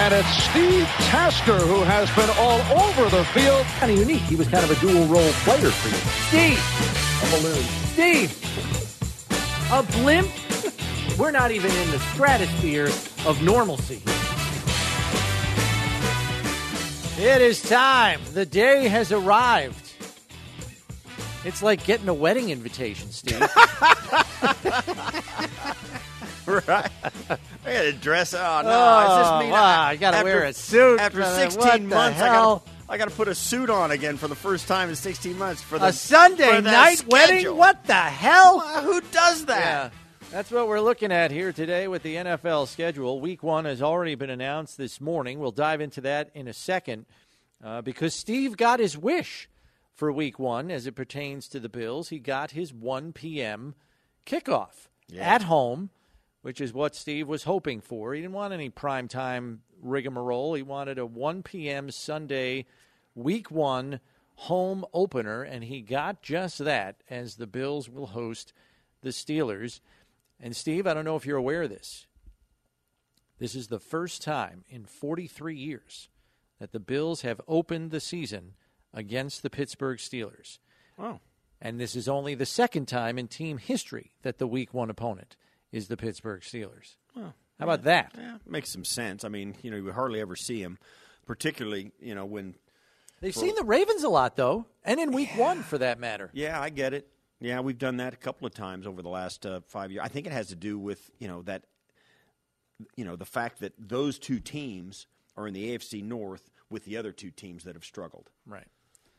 And it's Steve Tasker who has been all over the field. Kind of unique. He was kind of a dual-role player for you. Steve! A balloon. Steve! A blimp? We're not even in the stratosphere of normalcy. It is time. The day has arrived. It's like getting a wedding invitation, Steve. Right. I got to dress. Oh, no. It's just me. I got to wear a suit. After what 16 months, hell? I got to put a suit on again for the first time in 16 months. For the, a Sunday night wedding? What the hell? Who does that? Yeah. That's what we're looking at here today with the NFL schedule. Week 1 has already been announced this morning. We'll dive into that in a second because Steve got his wish for Week 1 as it pertains to the Bills. He got his 1 p.m. kickoff at home, which is what Steve was hoping for. He didn't want any primetime rigmarole. He wanted a 1 p.m. Sunday Week 1 home opener, and he got just that as the Bills will host the Steelers. And, Steve, I don't know if you're aware of this. This is the first time in 43 years that the Bills have opened the season against the Pittsburgh Steelers. Oh. And this is only the second time in team history that the Week 1 opponent is the Pittsburgh Steelers. Well, how about that? Yeah, makes some sense. I mean, you hardly ever see them, particularly, when they've seen the Ravens a lot, though, and in Week 1 for that matter. Yeah, I get it. Yeah, we've done that a couple of times over the last 5 years. I think it has to do with, the fact that those two teams are in the AFC North with the other two teams that have struggled. Right.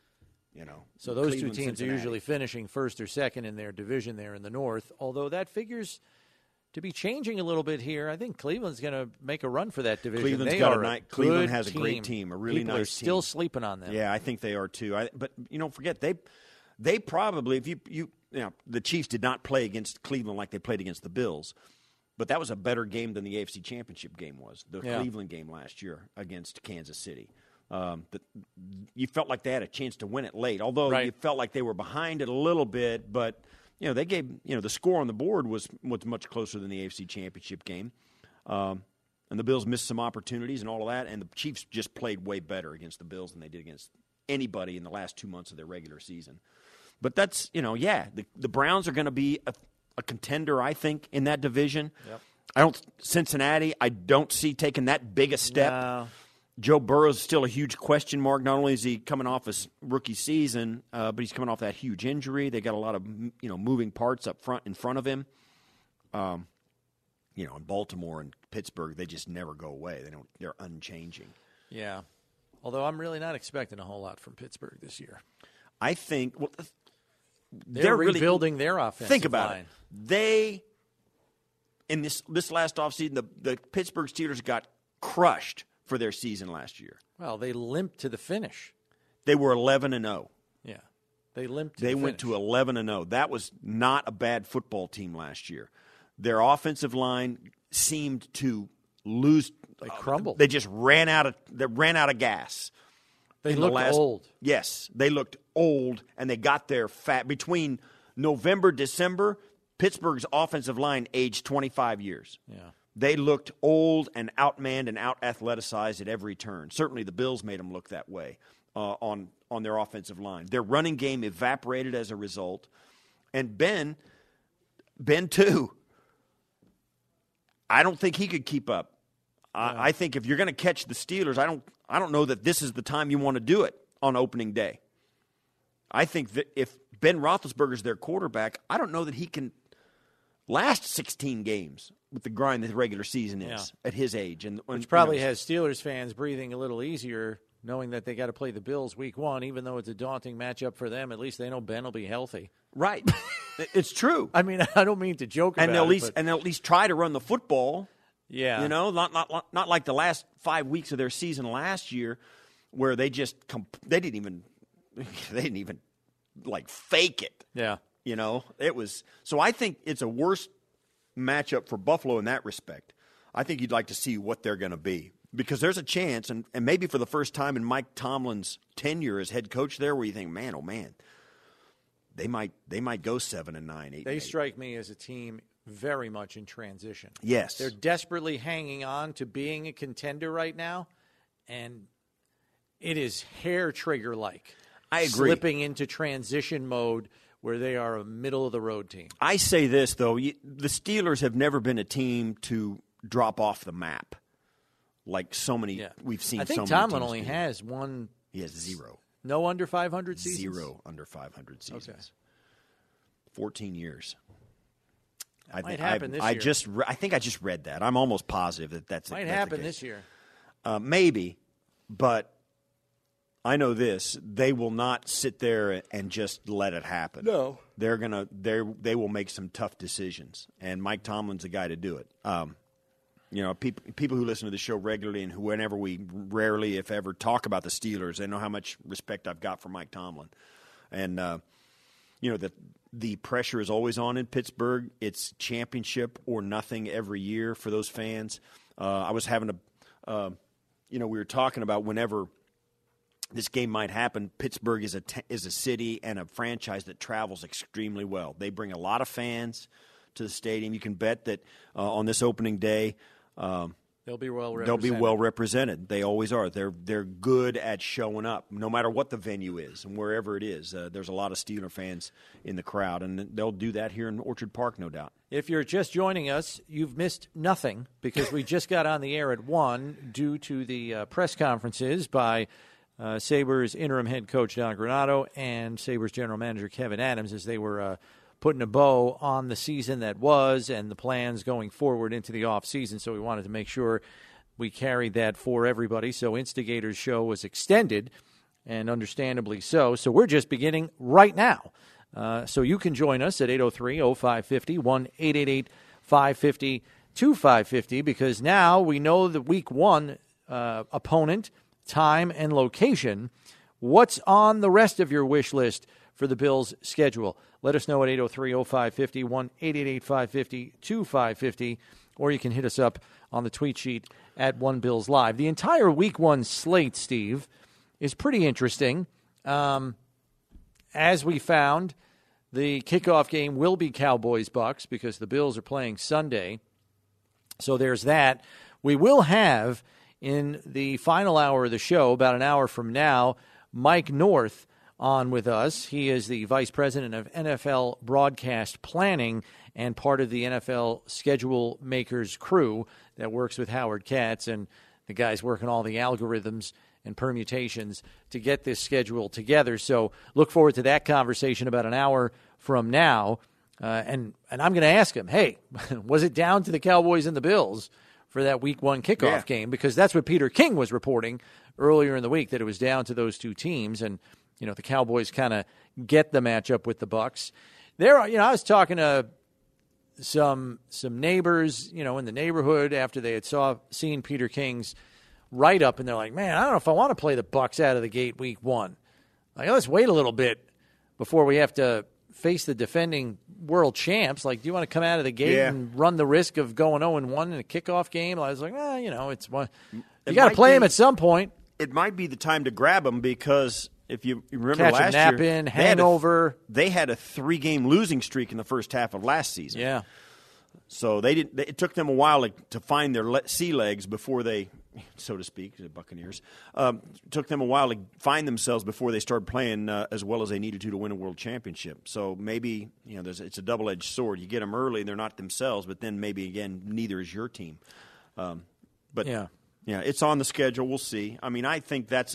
So those Cleveland, two teams Cincinnati are usually finishing first or second in their division there in the North, although that figures to be changing a little bit here. I think Cleveland's going to make a run for that division. Cleveland has a great team, a really People nice are still sleeping on them. Yeah, I think they are too. But forget they probably, if the Chiefs did not play against Cleveland like they played against the Bills, but that was a better game than the AFC Championship game was, the Cleveland game last year against Kansas City. You felt like they had a chance to win it late, although you felt like they were behind it a little bit. But they gave the score on the board was much closer than the AFC Championship game, and the Bills missed some opportunities and all of that. And the Chiefs just played way better against the Bills than they did against anybody in the last 2 months of their regular season. But that's the Browns are going to be a contender, I think, in that division. Yep. Cincinnati, I don't see taking that big a step. No. Joe Burrow is still a huge question mark. Not only is he coming off his rookie season, but he's coming off that huge injury. They got a lot of moving parts up front in front of him. In Baltimore and Pittsburgh, they just never go away. They're unchanging. Yeah. Although I'm really not expecting a whole lot from Pittsburgh this year. I think they're rebuilding their offensive line. Think about it. They in this last offseason, the Pittsburgh Steelers got crushed for their season last year. Well, they limped to the finish. They were 11-0. Yeah, they limped. They went to 11-0. That was not a bad football team last year. Their offensive line seemed to lose. They crumbled. They just ran out of gas. They looked old. Yes, they looked old, and they got their fat. Between November, December, Pittsburgh's offensive line aged 25 years. Yeah. They looked old and outmanned and out-athleticized at every turn. Certainly the Bills made them look that way on their offensive line. Their running game evaporated as a result. And Ben too, I don't think he could keep up. I think if you're going to catch the Steelers, I don't know that this is the time you want to do it on opening day. I think that if Ben Roethlisberger's their quarterback, I don't know that he can last 16 games with the grind that the regular season is at his age. Which probably has Steelers fans breathing a little easier knowing that they got to play the Bills week 1, even though it's a daunting matchup for them. At least they know Ben will be healthy. Right. It's true. I mean, I don't mean to joke about it. And they'll at least try to run the football. Yeah. Not like the last 5 weeks of their season last year where they just they didn't even like fake it. Yeah. It was so I think it's a worse matchup for Buffalo in that respect. I think you'd like to see what they're going to be because there's a chance, and maybe for the first time in Mike Tomlin's tenure as head coach there, where you think, man, oh man, they might go 7-9, 8. They strike me as a team very much in transition. Yes. They're desperately hanging on to being a contender right now, and it is hair trigger-like. I agree. Slipping into transition mode where they are a middle-of-the-road team. I say this, though. The Steelers have never been a team to drop off the map like so many we've seen. I think so many Tomlin teams only has one. He has 0. No under 500 seasons? 0 under 500 seasons. Okay. 14 years. Might happen this year. I think I just read that. I'm almost positive that's might that's happen this year. Maybe, but I know this: they will not sit there and just let it happen. No, they will make some tough decisions, and Mike Tomlin's the guy to do it. People who listen to the show regularly and whenever we rarely, if ever, talk about the Steelers, they know how much respect I've got for Mike Tomlin, and the pressure is always on in Pittsburgh. It's championship or nothing every year for those fans. I was having we were talking about whenever this game might happen. Pittsburgh is a city and a franchise that travels extremely well. They bring a lot of fans to the stadium. You can bet that on this opening day, they'll be well represented. They'll be well represented. They always are. They're good at showing up, no matter what the venue is and wherever it is. There's a lot of Steeler fans in the crowd, and they'll do that here in Orchard Park, no doubt. If you're just joining us, you've missed nothing because we just got on the air at 1 due to the press conferences by Sabres interim head coach Don Granato and Sabres general manager Kevin Adams as they were putting a bow on the season that was and the plans going forward into the offseason. So we wanted to make sure we carried that for everybody. So Instigator's show was extended, and understandably so. So we're just beginning right now. So you can join us at 803-0550, 1-888-550-2550, because now we know the week 1 opponent, time, and location. What's on the rest of your wish list for the Bills' schedule? Let us know at 803-0550, 1-888-550-2550, or you can hit us up on the tweet sheet at OneBillsLive. The entire Week 1 slate, Steve, is pretty interesting. As we found, the kickoff game will be Cowboys-Bucks because the Bills are playing Sunday. So there's that. We will have, in the final hour of the show, about an hour from now, Mike North on with us. He is the Vice President of NFL Broadcast Planning and part of the NFL Schedule Makers crew that works with Howard Katz and the guys working all the algorithms and permutations to get this schedule together. So look forward to that conversation about an hour from now. And I'm going to ask him, hey, was it down to the Cowboys and the Bills for that Week 1 kickoff game? Because that's what Peter King was reporting earlier in the week, that it was down to those two teams. And, the Cowboys kind of get the matchup with the Bucs. There, I was talking to some neighbors, in the neighborhood after they had seen Peter King's write-up, and they're like, man, I don't know if I want to play the Bucs out of the gate Week 1. Like, let's wait a little bit before we have to face the defending world champs. Like, do you want to come out of the gate and run the risk of going 0-1 in a kickoff game? I was like, it's one. You got to play him at some point. It might be the time to grab him because if you remember Catch last a nap year, in, hangover. They had a 3-game losing streak in the first half of last season. Yeah. So it took them a while to find their sea legs before they, so to speak, the Buccaneers. Took them a while to find themselves before they started playing as well as they needed to win a world championship. So maybe it's a double-edged sword. You get them early, and they're not themselves, but then maybe again neither is your team. But yeah, it's on the schedule. We'll see. I mean, I think that's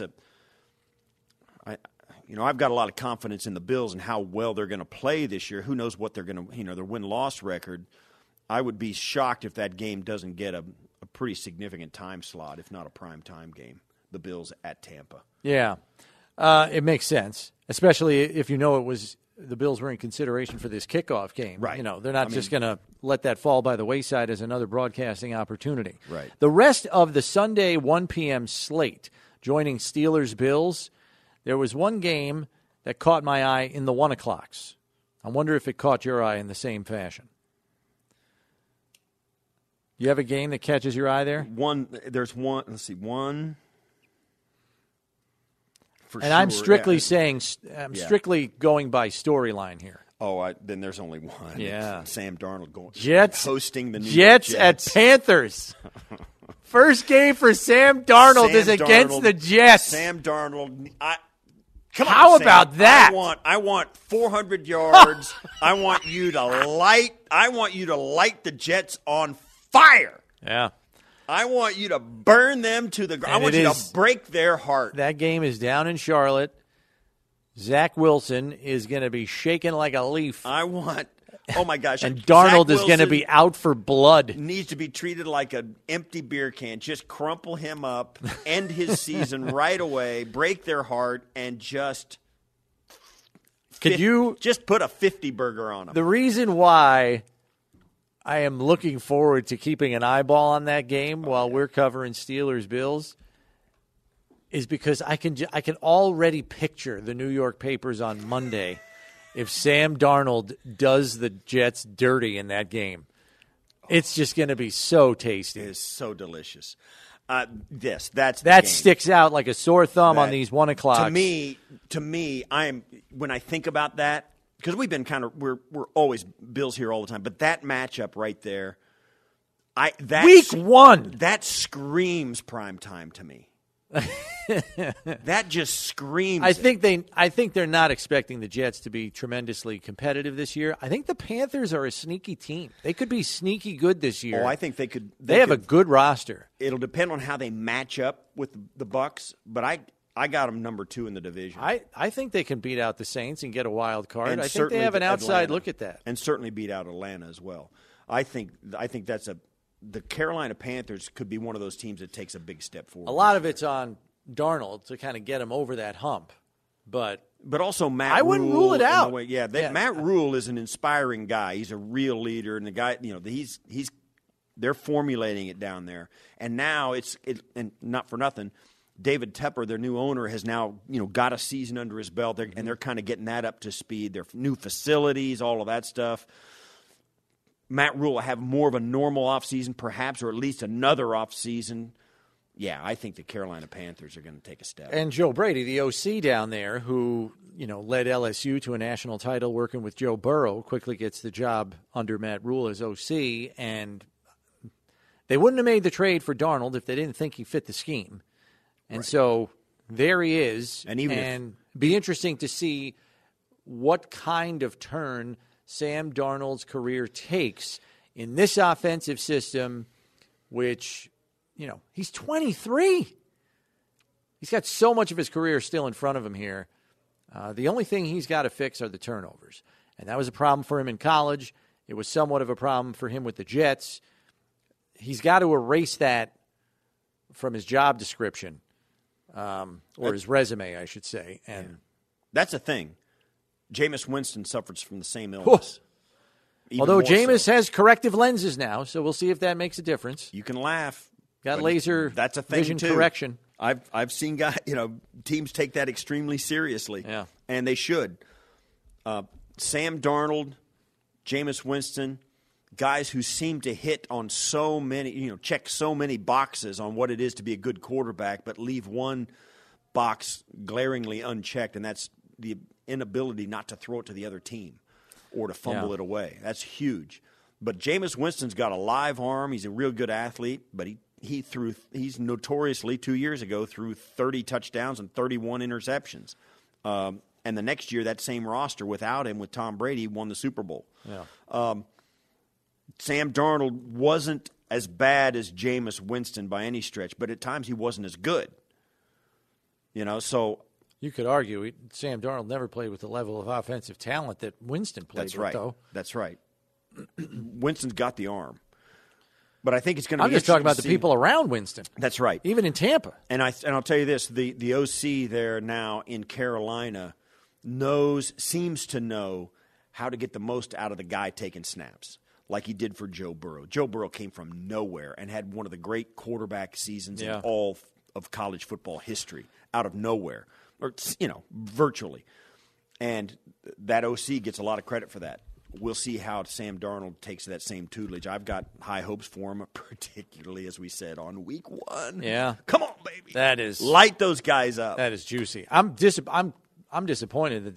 I've got a lot of confidence in the Bills and how well they're going to play this year. Who knows what they're going to, their win-loss record. I would be shocked if that game doesn't get a pretty significant time slot, if not a prime time game, the Bills at Tampa. Yeah, it makes sense, especially if the Bills were in consideration for this kickoff game. Right. They're not just going to let that fall by the wayside as another broadcasting opportunity. Right. The rest of the Sunday 1 p.m. slate, joining Steelers-Bills, there was one game that caught my eye in the 1 o'clocks. I wonder if it caught your eye in the same fashion. You have a game that catches your eye there? There's one. Let's see, one. I'm strictly saying, strictly going by storyline here. Oh, then there's only one. Yeah. It's Sam Darnold Jets hosting the New Jets York Jets at Panthers. First game for Sam Darnold is against the Jets. Sam Darnold. Come on, How Sam. about that? I want 400 yards. I want you to light the Jets on fire. Yeah. I want you to burn them to the ground. I want you to break their heart. That game is down in Charlotte. Zach Wilson is going to be shaking like a leaf. Oh my gosh. And Darnold is going to be out for blood. Needs to be treated like an empty beer can. Just crumple him up, end his season right away, break their heart, and just put a 50 burger on him. The reason why I am looking forward to keeping an eyeball on that game while we're covering Steelers-Bills is because I can already picture the New York papers on Monday if Sam Darnold does the Jets dirty in that game. It's just going to be so tasty. It is so delicious. That sticks out like a sore thumb on these 1 o'clock. To me, when I think about that, because we've been we're always Bills here all the time, but that matchup right there, Week 1, that screams prime time to me. That just screams. I think they're not expecting the Jets to be tremendously competitive this year. I think the Panthers are a sneaky team. They could be sneaky good this year. Oh, I think they could. They have a good roster. It'll depend on how they match up with the Bucs, but I got them number 2 in the division. I think they can beat out the Saints and get a wild card. And I think they have an outside look at that, and certainly beat out Atlanta as well. I think that's the Carolina Panthers could be one of those teams that takes a big step forward. A lot of it's on Darnold to kind of get him over that hump, but also Matt. I wouldn't rule it out. Matt Rule is an inspiring guy. He's a real leader, and the guy, they're formulating it down there, and now and not for nothing, David Tepper, their new owner, has now got a season under his belt, and they're kind of getting that up to speed. Their new facilities, all of that stuff. Matt Rule will have more of a normal offseason, perhaps, or at least another offseason. Yeah, I think the Carolina Panthers are going to take a step. And Joe Brady, the OC down there, who led LSU to a national title working with Joe Burrow, quickly gets the job under Matt Rule as OC. And they wouldn't have made the trade for Darnold if they didn't think he fit the scheme. And so there he is. And be interesting to see what kind of turn Sam Darnold's career takes in this offensive system, which, he's 23. He's got so much of his career still in front of him here. The only thing he's got to fix are the turnovers. And that was a problem for him in college. It was somewhat of a problem for him with the Jets. He's got to erase that from his job description, or his resume, I should say. And that's the thing. Jameis Winston suffers from the same illness. Although Jameis has corrective lenses now, so we'll see if that makes a difference. You can laugh. Got laser that's a thing vision too. correction. I've seen guys, teams take that extremely seriously. Yeah. And they should. Sam Darnold, Jameis Winston, guys who seem to hit on so many, check so many boxes on what it is to be a good quarterback, but leave one box glaringly unchecked, and that's the inability not to throw it to the other team or to fumble it away. That's huge. But Jameis Winston's got a live arm. He's a real good athlete, but he's notoriously 2 years ago threw 30 touchdowns and 31 interceptions. And the next year, that same roster without him, with Tom Brady, won the Super Bowl. Yeah. Sam Darnold wasn't as bad as Jameis Winston by any stretch, but at times he wasn't as good. So you could argue Sam Darnold never played with the level of offensive talent that Winston played with, though. That's right. Winston's got the arm. But I think it's going to be I'm just talking about the people around Winston. That's right. Even in Tampa. And I'll tell you this, the OC there now in Carolina seems to know how to get the most out of the guy taking snaps, like he did for Joe Burrow. Joe Burrow came from nowhere and had one of the great quarterback seasons in all of college football history, out of nowhere, or virtually. And that OC gets a lot of credit for that. We'll see how Sam Darnold takes that same tutelage. I've got high hopes for him, particularly, as we said, on week 1. Yeah. Come on, baby. That is. Light those guys up. That is juicy. I'm disappointed that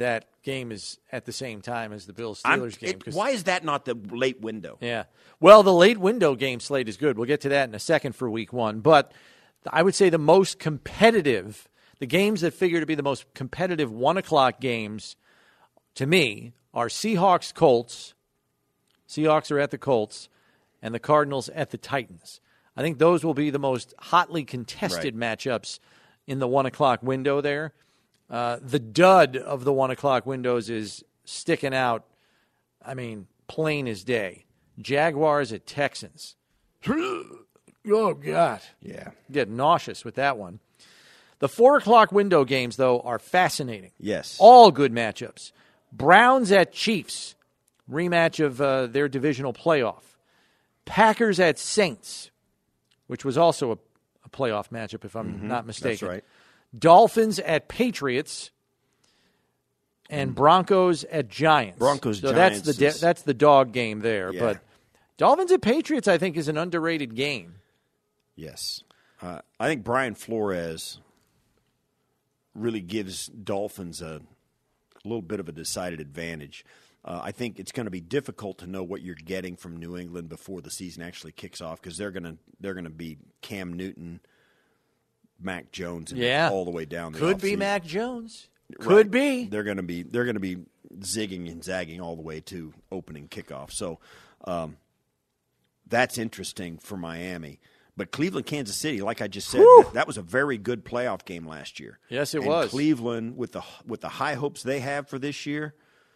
game is at the same time as the Bills-Steelers game. Why is that not the late window? Yeah. Well, the late window game slate is good. We'll get to that in a second for week one. But I would say the most competitive, the games that figure to be the most competitive 1 o'clock games to me are Seahawks-Colts. Seahawks are at the Colts, and the Cardinals at the Titans. I think those will be the most hotly contested matchups in the 1 o'clock window there. The dud of the 1 o'clock windows is sticking out, I mean, plain as day. Jaguars at Texans. Oh, God. Yeah. Get nauseous with that one. The 4 o'clock window games, though, are fascinating. Yes. All good matchups. Browns at Chiefs, rematch of their divisional playoff. Packers at Saints, which was also a playoff matchup, if I'm not mistaken. That's right. Dolphins at Patriots, and Broncos at Giants. Giants. That's the dog game there. Yeah. But Dolphins at Patriots, I think, is an underrated game. Yes. I think Brian Flores really gives Dolphins a little bit of a decided advantage. I think it's going to be difficult to know what you're getting from New England before the season actually kicks off because they're going to be Cam Newton, Mac Jones, and all the way down. Could be Mac Jones. Right. Could be. They're going to be zigging and zagging all the way to opening kickoff. So that's interesting for Miami. But Cleveland, Kansas City, like I just said, that was a very good playoff game last year. Yes, it was. Cleveland, with the high hopes they have for this year,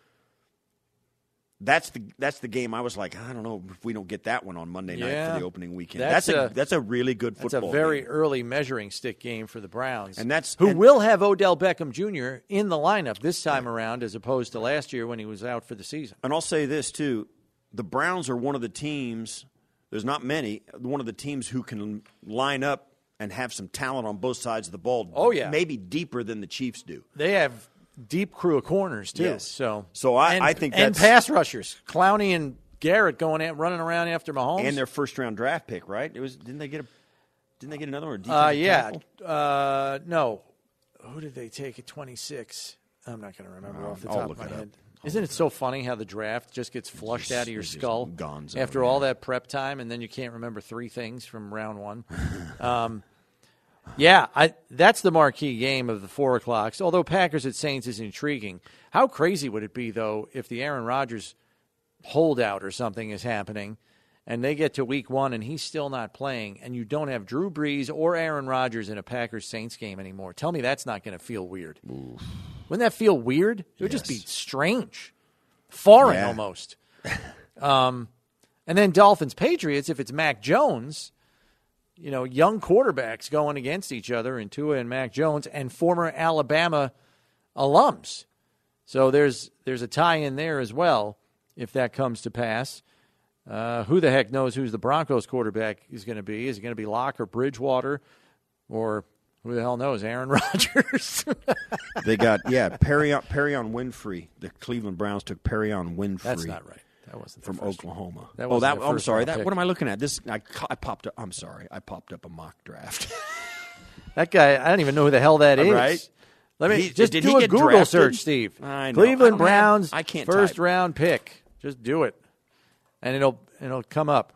that's the game I was like, I don't know if we don't get that one on Monday night for the opening weekend. That's a really good football game. That's a very early measuring stick game for the Browns, and will have Odell Beckham Jr. in the lineup this time around as opposed to last year when he was out for the season. And I'll say this, too. The Browns are one of the teams – there's not many. One of the teams who can line up and have some talent on both sides of the ball. Oh, yeah. Maybe deeper than the Chiefs do. They have deep crew of corners, too. Yes. So I think that's... And pass rushers. Clowney and Garrett running around after Mahomes. And their first-round draft pick, right? Didn't they get another one? Yeah. No. Who did they take at 26? I'm not going to remember off the top of my head. Isn't it so funny how the draft just gets flushed out of your skull after all that prep time, and then you can't remember 3 things from round 1? That's the marquee game of the 4 o'clocks, although Packers at Saints is intriguing. How crazy would it be, though, if the Aaron Rodgers holdout or something is happening, and they get to week 1 and he's still not playing, and you don't have Drew Brees or Aaron Rodgers in a Packers-Saints game anymore? Tell me that's not going to feel weird. Oof. Wouldn't that feel weird? It would just be strange. Foreign almost. And then Dolphins-Patriots, if it's Mac Jones, young quarterbacks going against each other in Tua and Mac Jones and former Alabama alums. So there's a tie-in there as well if that comes to pass. Who the heck knows who's the Broncos quarterback is going to be? Is it going to be Locke or Bridgewater or who the hell knows? Aaron Rodgers. They got Perrion Winfrey. The Cleveland Browns took Perrion Winfrey. That's not right. That wasn't from Oklahoma. I'm sorry. What am I looking at? This I popped up. I'm sorry. I popped up a mock draft. That guy. I don't even know who the hell that is. Right. Let me do a Google drafted? search, Steve. I know. Cleveland Browns. I can't first type. round pick. Just do it, and it'll come up.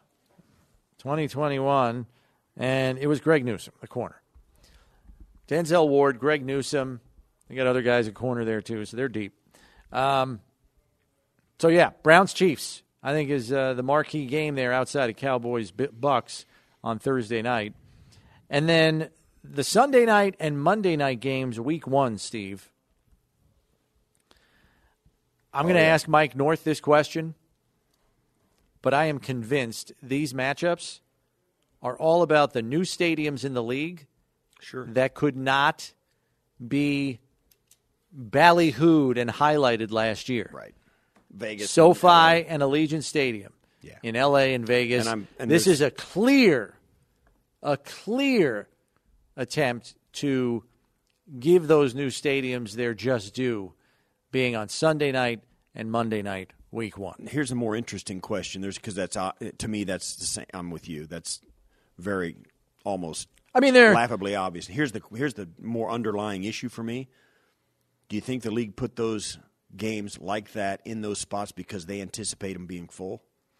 2021, and it was Greg Newsome, the corner. Denzel Ward, Greg Newsome. They got other guys at corner there, too, so they're deep. Browns-Chiefs, I think, is the marquee game there outside of Cowboys-Bucks on Thursday night. And then the Sunday night and Monday night games, week 1, Steve. I'm going to ask Mike North this question, but I am convinced these matchups are all about the new stadiums in the league. Sure. That could not be ballyhooed and highlighted last year. Right. Vegas. SoFi and Allegiant Stadium in L.A. and Vegas. And this is a clear attempt to give those new stadiums their just due, being on Sunday night and Monday night, week 1. Here's a more interesting question. Because that's to me, that's the same. I'm with you. That's very almost. They're laughably obvious. Here's the more underlying issue for me. Do you think the league put those games like that in those spots because they anticipate them being full?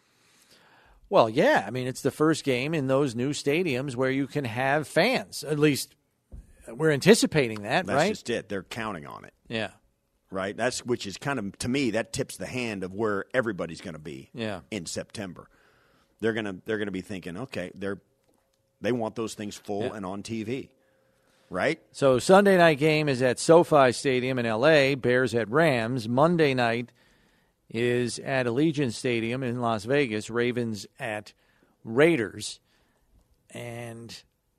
Well, yeah. I mean, it's the first game in those new stadiums where you can have fans. At least we're anticipating that, That's right? just it. They're counting on it. Yeah. Right? Which is kind of, to me, that tips the hand of where everybody's going to be in September. They're going to be thinking, okay, they want those things full and on TV. Right? So Sunday night game is at SoFi Stadium in L.A., Bears at Rams. Monday night is at Allegiant Stadium in Las Vegas, Ravens at Raiders. And,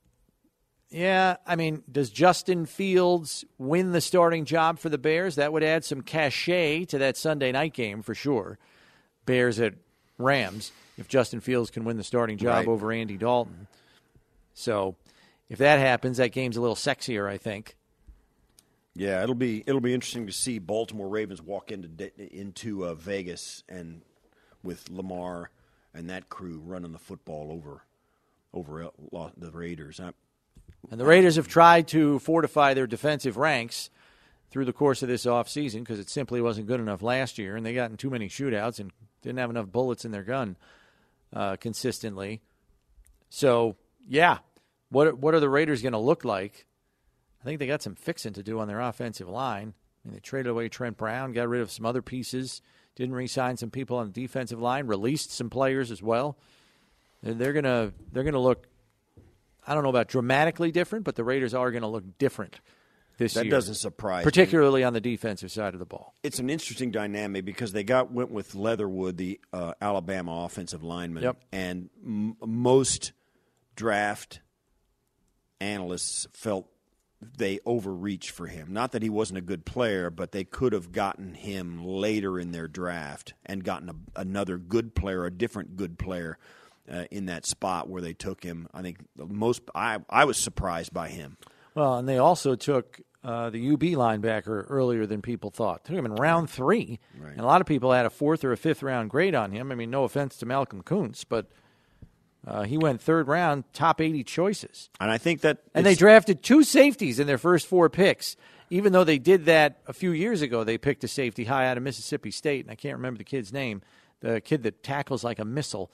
yeah, I mean, does Justin Fields win the starting job for the Bears? That would add some cachet to that Sunday night game for sure. Bears at Rams, if Justin Fields can win the starting job over Andy Dalton. So if that happens, that game's a little sexier, I think. Yeah, it'll be interesting to see Baltimore Ravens walk into Vegas and with Lamar and that crew running the football over the Raiders. And the Raiders have tried to fortify their defensive ranks through the course of this offseason because it simply wasn't good enough last year, and they got in too many shootouts and didn't have enough bullets in their gun consistently. So, yeah, what are the Raiders going to look like? I think they got some fixing to do on their offensive line. I mean, they traded away Trent Brown, got rid of some other pieces, didn't re-sign some people on the defensive line, released some players as well. They're gonna look, I don't know about dramatically different, but the Raiders are going to look different this year. That doesn't surprise me. Particularly on the defensive side of the ball. It's an interesting dynamic because they went with Leatherwood, the Alabama offensive lineman, and most draft analysts felt they overreached for him. Not that he wasn't a good player, but they could have gotten him later in their draft and gotten another good player, a different good player in that spot where they took him. I think I was surprised by him. Well, and they also took the UB linebacker earlier than people thought. Took him in round 3. Right. And a lot of people had a 4th or a 5th round grade on him. I mean, no offense to Malcolm Kuntz, but he went 3rd round, top 80 choices. And I think that... And they drafted 2 safeties in their first 4 picks. Even though they did that a few years ago, they picked a safety high out of Mississippi State, and I can't remember the kid's name, the kid that tackles like a missile.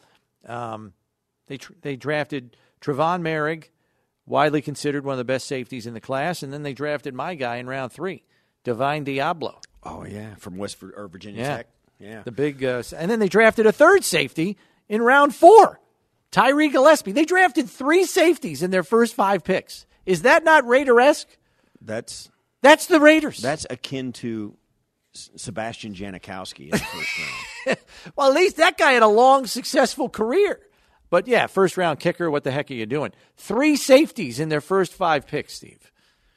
They drafted Trevon Merrick, widely considered one of the best safeties in the class, and then they drafted my guy in round 3, Divine Diablo. Oh, yeah, from Virginia Tech. Yeah. The big and then they drafted a 3rd safety in round 4. Tyree Gillespie. They drafted 3 safeties in their first 5 picks. Is that not Raider-esque? That's the Raiders. That's akin to Sebastian Janikowski in the first round. Well, at least that guy had a long, successful career. But, yeah, first-round kicker, what the heck are you doing? 3 safeties in their first 5 picks, Steve.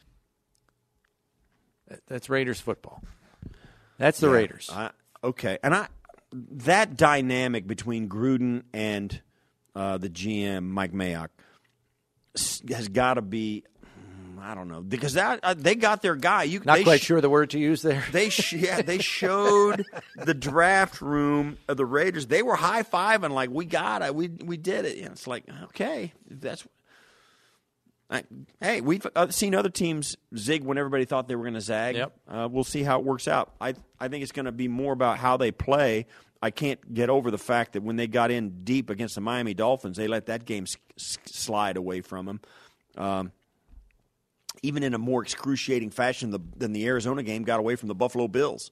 That's Raiders football. That's the Raiders. Okay. And that dynamic between Gruden and the GM, Mike Mayock, has got to be, I don't know, because they got their guy. Not quite sure the word to use there. They showed the draft room of the Raiders. They were high-fiving like, we got it, we did it. And it's like, okay, hey, we've seen other teams zig when everybody thought they were going to zag. Yep. We'll see how it works out. I think it's going to be more about how they play. I can't get over the fact that when they got in deep against the Miami Dolphins, they let that game slide away from them. Even in a more excruciating fashion than the Arizona game got away from the Buffalo Bills.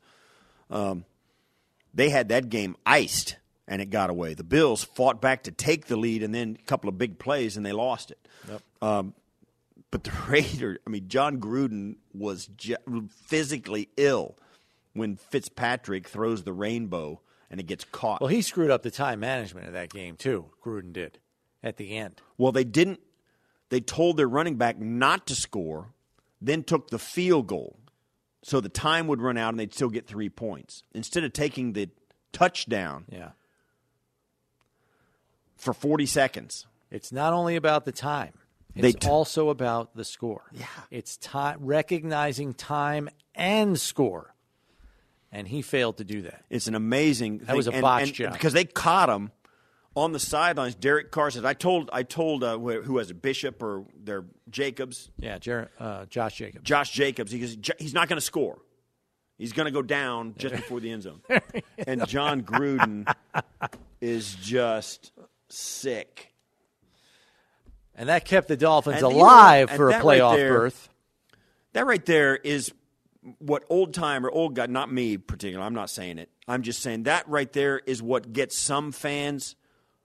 They had that game iced, and it got away. The Bills fought back to take the lead, and then a couple of big plays, and they lost it. Yep. But the Raiders, John Gruden was physically ill when Fitzpatrick throws the rainbow and it gets caught. Well, he screwed up the time management of that game, too, Gruden did, at the end. Well, they didn't. They told their running back not to score, then took the field goal. So the time would run out and they'd still get 3 points. Instead of taking the touchdown for 40 seconds. It's not only about the time. It's also about the score. Yeah. It's recognizing time and score. And he failed to do that. It's an amazing thing. That was a botch job. Because they caught him on the sidelines. Derek Carr said, I told who was it, Bishop or their Jacobs? Yeah, Josh Jacobs. Josh Jacobs. He goes, he's not going to score. He's going to go down just before the end zone. And John Gruden is just sick. And that kept the Dolphins alive for a playoff berth. That right there is what old guy, not me particularly, I'm not saying it. I'm just saying that right there is what gets some fans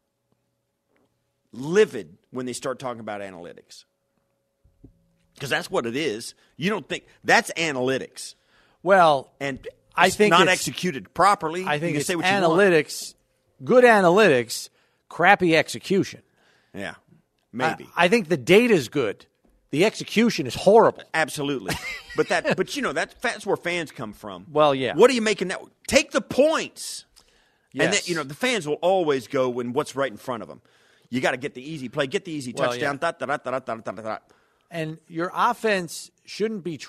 livid when they start talking about analytics. Because that's what it is. You don't think that's analytics. Well, and I think not executed properly. I think you can it's say what analytics, good analytics, crappy execution. Yeah, maybe. I think the data's good. The execution is horrible. Absolutely. But that's where fans come from. Well, yeah. What are you making that? Take the points. Yes. And then, the fans will always go when what's right in front of them. You got to get the easy play, get the easy touchdown. Yeah. And your offense shouldn't be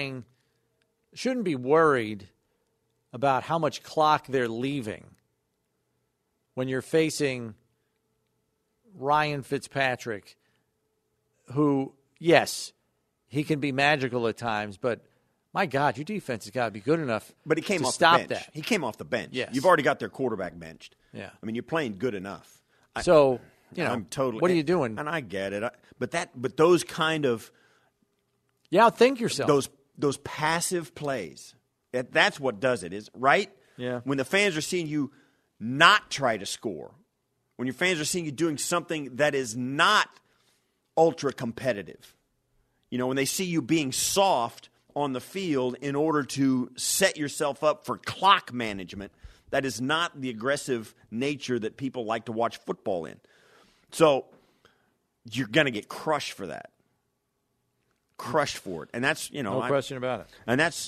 worried about how much clock they're leaving when you're facing Ryan Fitzpatrick, who, yes, he can be magical at times, but my God, your defense has got to be good enough but he came to off stop the bench. that. He came off the bench. Yes. You've already got their quarterback benched. Yeah. I mean, you're playing good enough. So, I'm totally. What are you doing? And I get it. But those kind of you outthink yourself. Those passive plays. That's what does it, is right? Yeah. When the fans are seeing you not try to score, when your fans are seeing you doing something that is not ultra competitive, when they see you being soft on the field in order to set yourself up for clock management, that is not the aggressive nature that people like to watch football in. So you're going to get crushed for that. Crushed for it. And that's, no question about it. And that's,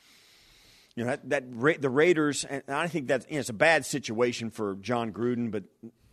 the Raiders, and I think that's, it's a bad situation for John Gruden, but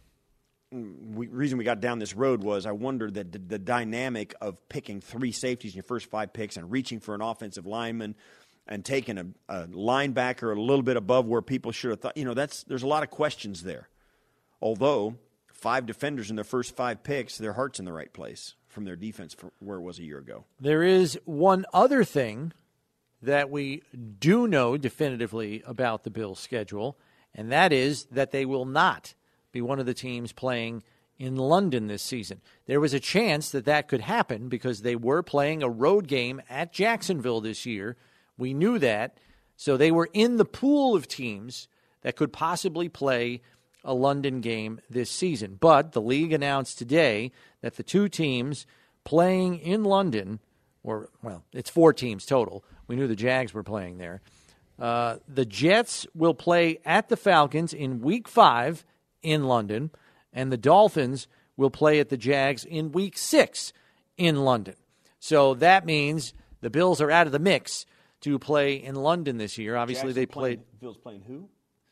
the reason we got down this road was I wondered that the dynamic of picking 3 safeties in your first 5 picks and reaching for an offensive lineman and taking a linebacker a little bit above where people should have thought, there's a lot of questions there. Although 5 defenders in their first 5 picks, their heart's in the right place from their defense from where it was a year ago. There is one other thing that we do know definitively about the Bills' schedule, and that is that they will not be one of the teams playing in London this season. There was a chance that could happen because they were playing a road game at Jacksonville this year. We knew that. So they were in the pool of teams that could possibly play a London game this season. But the league announced today that the 2 teams playing in London, it's 4 teams total. We knew the Jags were playing there. The Jets will play at the Falcons in Week 5 in London, and the Dolphins will play at the Jags in Week 6 in London. So that means the Bills are out of the mix to play in London this year. Obviously, they played. Bills playing who?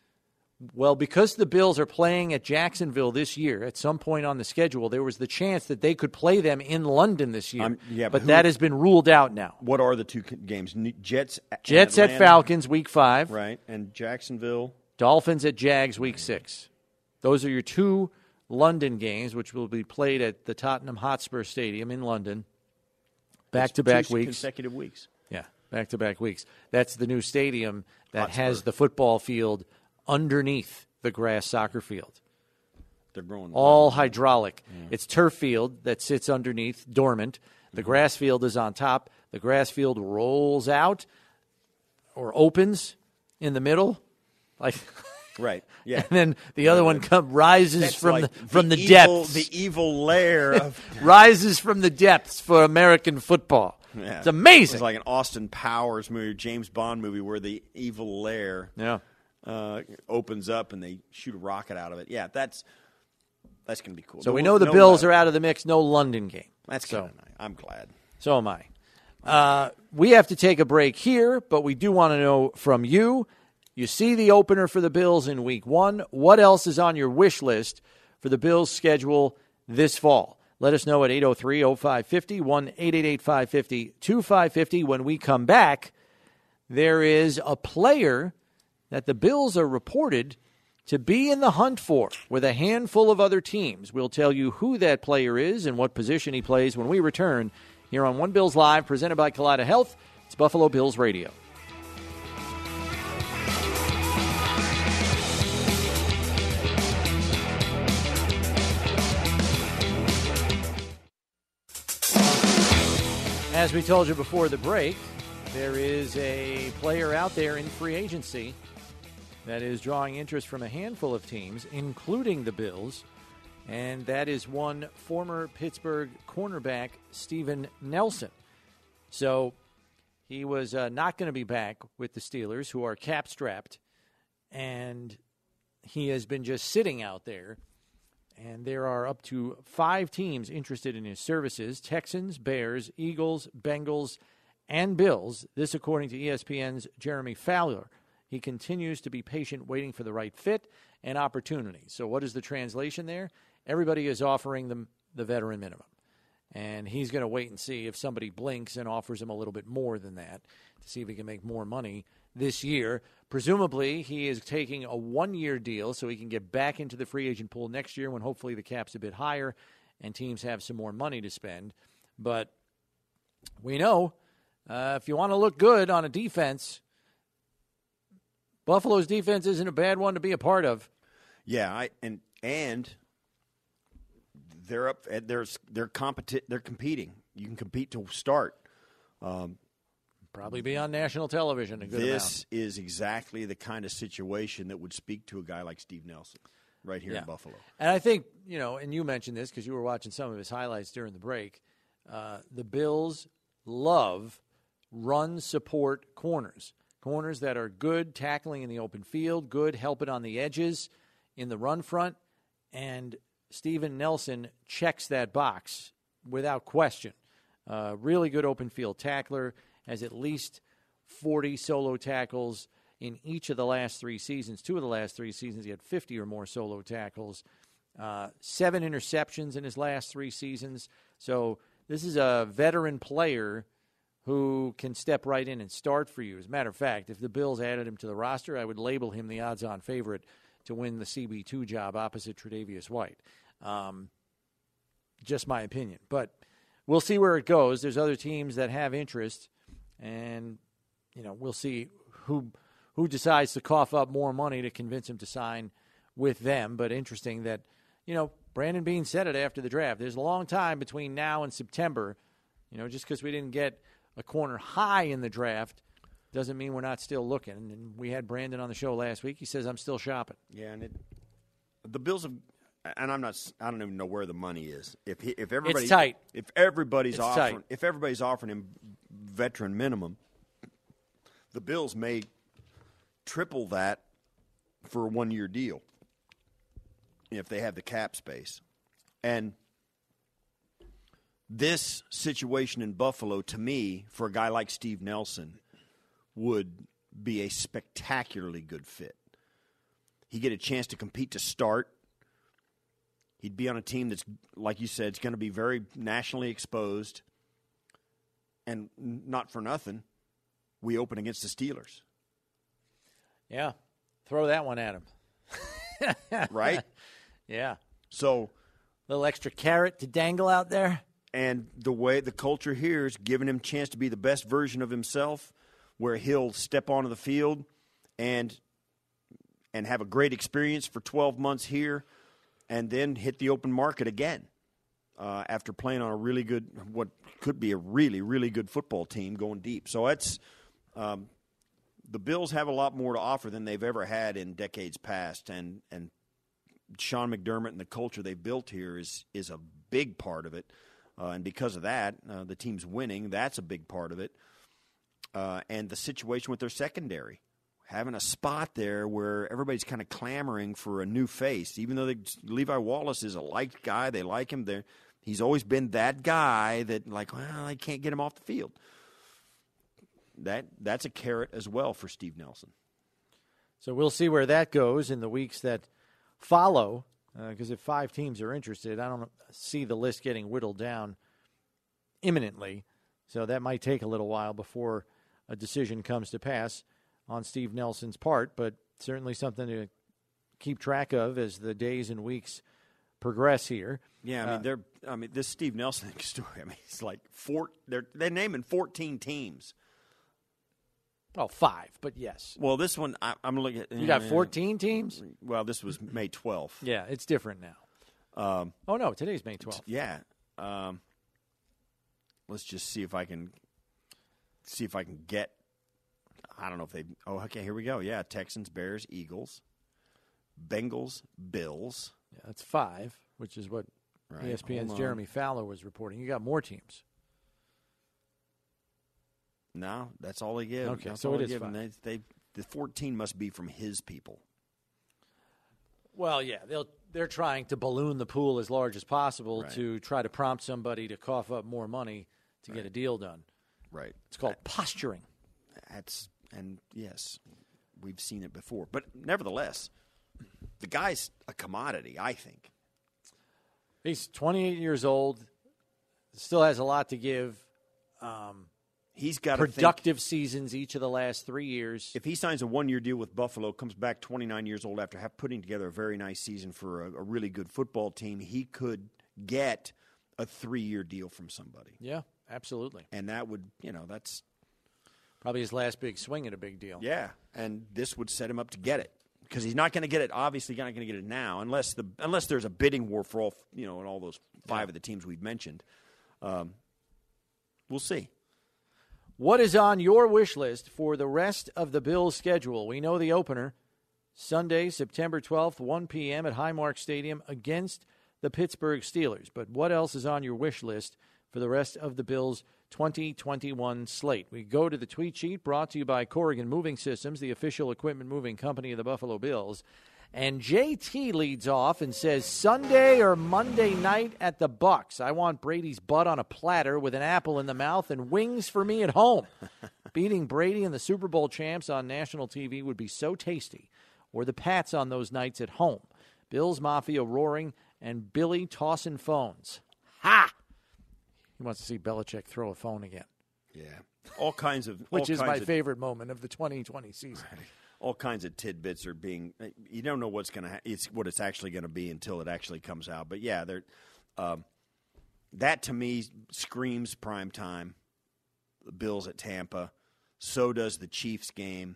Well, because the Bills are playing at Jacksonville this year, at some point on the schedule, there was the chance that they could play them in London this year. But that has been ruled out now. What are the 2 games? Jets at Falcons, Week 5. Right, and Jacksonville. Dolphins at Jags, Week 6. Those are your 2 London games, which will be played at the Tottenham Hotspur Stadium in London. Back-to-back weeks. Consecutive weeks. Yeah, back-to-back weeks. That's the new stadium that has the football field underneath the grass soccer field. They're growing all hydraulic. Yeah. It's turf field that sits underneath, dormant. The grass field is on top. The grass field rolls out or opens in the middle, right. Yeah. And then the other one rises from the depths. The evil lair of rises from the depths for American football. Yeah. It's amazing. It's like an Austin Powers movie, James Bond movie, where the evil lair opens up and they shoot a rocket out of it. Yeah, that's going to be cool. So we know the Bills are out of the mix. No London game. That's kind of nice. I'm glad. So am I. We have to take a break here, but we do want to know from you. You see the opener for the Bills in Week 1. What else is on your wish list for the Bills' schedule this fall? Let us know at 803-0550, 1-888-550-2550. When we come back, there is a player that the Bills are reported to be in the hunt for with a handful of other teams. We'll tell you who that player is and what position he plays when we return here on One Bills Live, presented by Kaleida Health. It's Buffalo Bills Radio. As we told you before the break, there is a player out there in free agency that is drawing interest from a handful of teams, including the Bills, and that is one former Pittsburgh cornerback, Steven Nelson. So he was not going to be back with the Steelers, who are cap-strapped, and he has been just sitting out there. And there are up to 5 teams interested in his services: Texans, Bears, Eagles, Bengals, and Bills. This according to ESPN's Jeremy Fowler. He continues to be patient, waiting for the right fit and opportunity. So what is the translation there? Everybody is offering them the veteran minimum. And he's going to wait and see if somebody blinks and offers him a little bit more than that to see if he can make more money this year. Presumably, he is taking a 1-year deal so he can get back into the free agent pool next year when hopefully the cap's a bit higher and teams have some more money to spend. But we know if you want to look good on a defense, Buffalo's defense isn't a bad one to be a part of. Yeah, and they're up. They're competing. You can compete to start. Probably be on national television. This is exactly the kind of situation that would speak to a guy like Steve Nelson right here in Buffalo. And I think, and you mentioned this because you were watching some of his highlights during the break, the Bills love run support corners that are good tackling in the open field, good helping on the edges in the run front, and Steven Nelson checks that box without question. Really good open field tackler, has at least 40 solo tackles in each of the last 3 seasons. 2 of the last 3 seasons, he had 50 or more solo tackles. 7 interceptions in his last 3 seasons. So this is a veteran player who can step right in and start for you. As a matter of fact, if the Bills added him to the roster, I would label him the odds-on favorite to win the CB2 job opposite Tre'Davious White. Just my opinion. But we'll see where it goes. There's other teams that have interest, and we'll see who decides to cough up more money to convince him to sign with them. But interesting that, Brandon Beane said it after the draft. There's a long time between now and September. Just because we didn't get a corner high in the draft doesn't mean we're not still looking. And we had Brandon on the show last week. He says, I'm still shopping. Yeah, and the Bills have, and I don't even know where the money is. If everybody, it's tight. If everybody's offering him veteran minimum, the Bills may triple that for a 1-year deal if they have the cap space. And this situation in Buffalo, to me, for a guy like Steve Nelson, would be a spectacularly good fit. He'd get a chance to compete to start. He'd be on a team that's, like you said, it's going to be very nationally exposed. And not for nothing, we open against the Steelers. Yeah. Throw that one at him. Right? Yeah. So, a little extra carrot to dangle out there. And the way the culture here is giving him a chance to be the best version of himself, where he'll step onto the field and have a great experience for 12 months here and then hit the open market again after playing on a really good, what could be a really, really good football team going deep. So it's the Bills have a lot more to offer than they've ever had in decades past, and Sean McDermott and the culture they've built here is a big part of it. And because of that, the team's winning. That's a big part of it. And the situation with their secondary, having a spot there where everybody's kind of clamoring for a new face. Even though Levi Wallace is a liked guy, they like him there. He's always been that guy that, I can't get him off the field. That's a carrot as well for Steve Nelson. So we'll see where that goes in the weeks that follow. Because if 5 teams are interested, I don't see the list getting whittled down imminently. So that might take a little while before a decision comes to pass on Steve Nelson's part, but certainly something to keep track of as the days and weeks progress here. Yeah, this Steve Nelson story. It's like they're naming 14 teams. Oh, 5, but yes. Well, this one, I'm looking at. You got 14 teams? Well, this was May 12th. Yeah, it's different now. Oh, no, today's May 12th. Yeah. Let's just see if I can get. I don't know if they. Oh, okay. Here we go. Yeah, Texans, Bears, Eagles, Bengals, Bills. Yeah, that's 5, which is what ESPN's Jeremy Fowler was reporting. You got more teams. No, that's all they give. Okay, that's so all it they is give. 5. The 14 must be from his people. Well, yeah, they're trying to balloon the pool as large as possible Right. to try to prompt somebody to cough up more money to get a deal done. Right. It's called posturing. And yes, we've seen it before. But nevertheless, the guy's a commodity, I think. He's 28 years old, still has a lot to give. He's got productive seasons each of the last 3 years. If he signs a 1-year deal with Buffalo, comes back 29 years old after putting together a very nice season for a really good football team, he could get a 3-year deal from somebody. Yeah, absolutely. And that would, that's probably his last big swing at a big deal. Yeah, and this would set him up to get it because he's not going to get it. Obviously, not going to get it now unless there's a bidding war for all and all those 5 of the teams we've mentioned. We'll see. What is on your wish list for the rest of the Bills' schedule? We know the opener, Sunday, September 12th, 1 p.m. at Highmark Stadium against the Pittsburgh Steelers. But what else is on your wish list for the rest of the Bills' 2021 slate? We go to the tweet sheet brought to you by Corrigan Moving Systems, the official equipment moving company of the Buffalo Bills. And JT leads off and says, Sunday or Monday night at the Bucs. I want Brady's butt on a platter with an apple in the mouth and wings for me at home. Beating Brady and the Super Bowl champs on national TV would be so tasty. Or the Pats on those nights at home. Bills Mafia roaring and Billy tossing phones. Ha! He wants to see Belichick throw a phone again. Yeah. All kinds of... Which is my favorite moment of the 2020 season. Right. All kinds of tidbits are being. You don't know what's going to. It's what it's actually going to be until it actually comes out. But yeah, that to me screams prime time. The Bills at Tampa. So does the Chiefs game.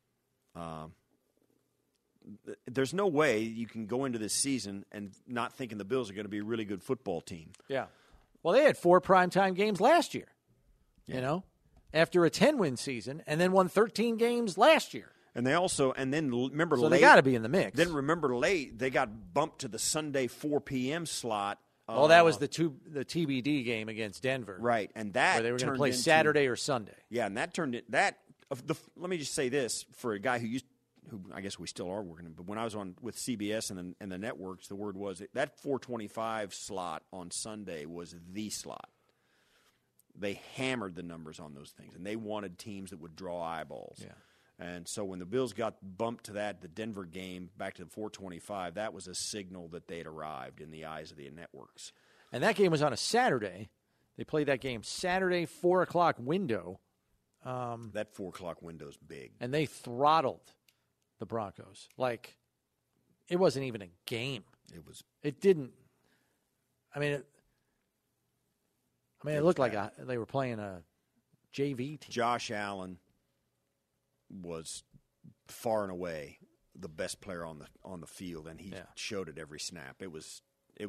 There's no way you can go into this season and not thinking the Bills are going to be a really good football team. Yeah. Well, they had 4 primetime games last year. Yeah. After a 10-win season, and then won 13 games last year. And then remember, so they got to be in the mix. Then remember, late they got bumped to the Sunday 4 p.m. slot. Well, that was the TBD game against Denver, right? And that where they were going to play Saturday or Sunday. Yeah, and that turned it. Let me just say this for a guy who I guess we still are working, but when I was on with CBS and the networks, the word was that 4:25 slot on Sunday was the slot. They hammered the numbers on those things, and they wanted teams that would draw eyeballs. Yeah. And so when the Bills got bumped to the Denver game, back to the 4:25, that was a signal that they had arrived in the eyes of the networks. And that game was on a Saturday. They played that game Saturday, 4 o'clock window. That 4 o'clock window is big. And they throttled the Broncos. Like, it wasn't even a game. It didn't. I mean, it looked like they were playing a JV team. Josh Allen was far and away the best player on the field, and he showed it every snap. It was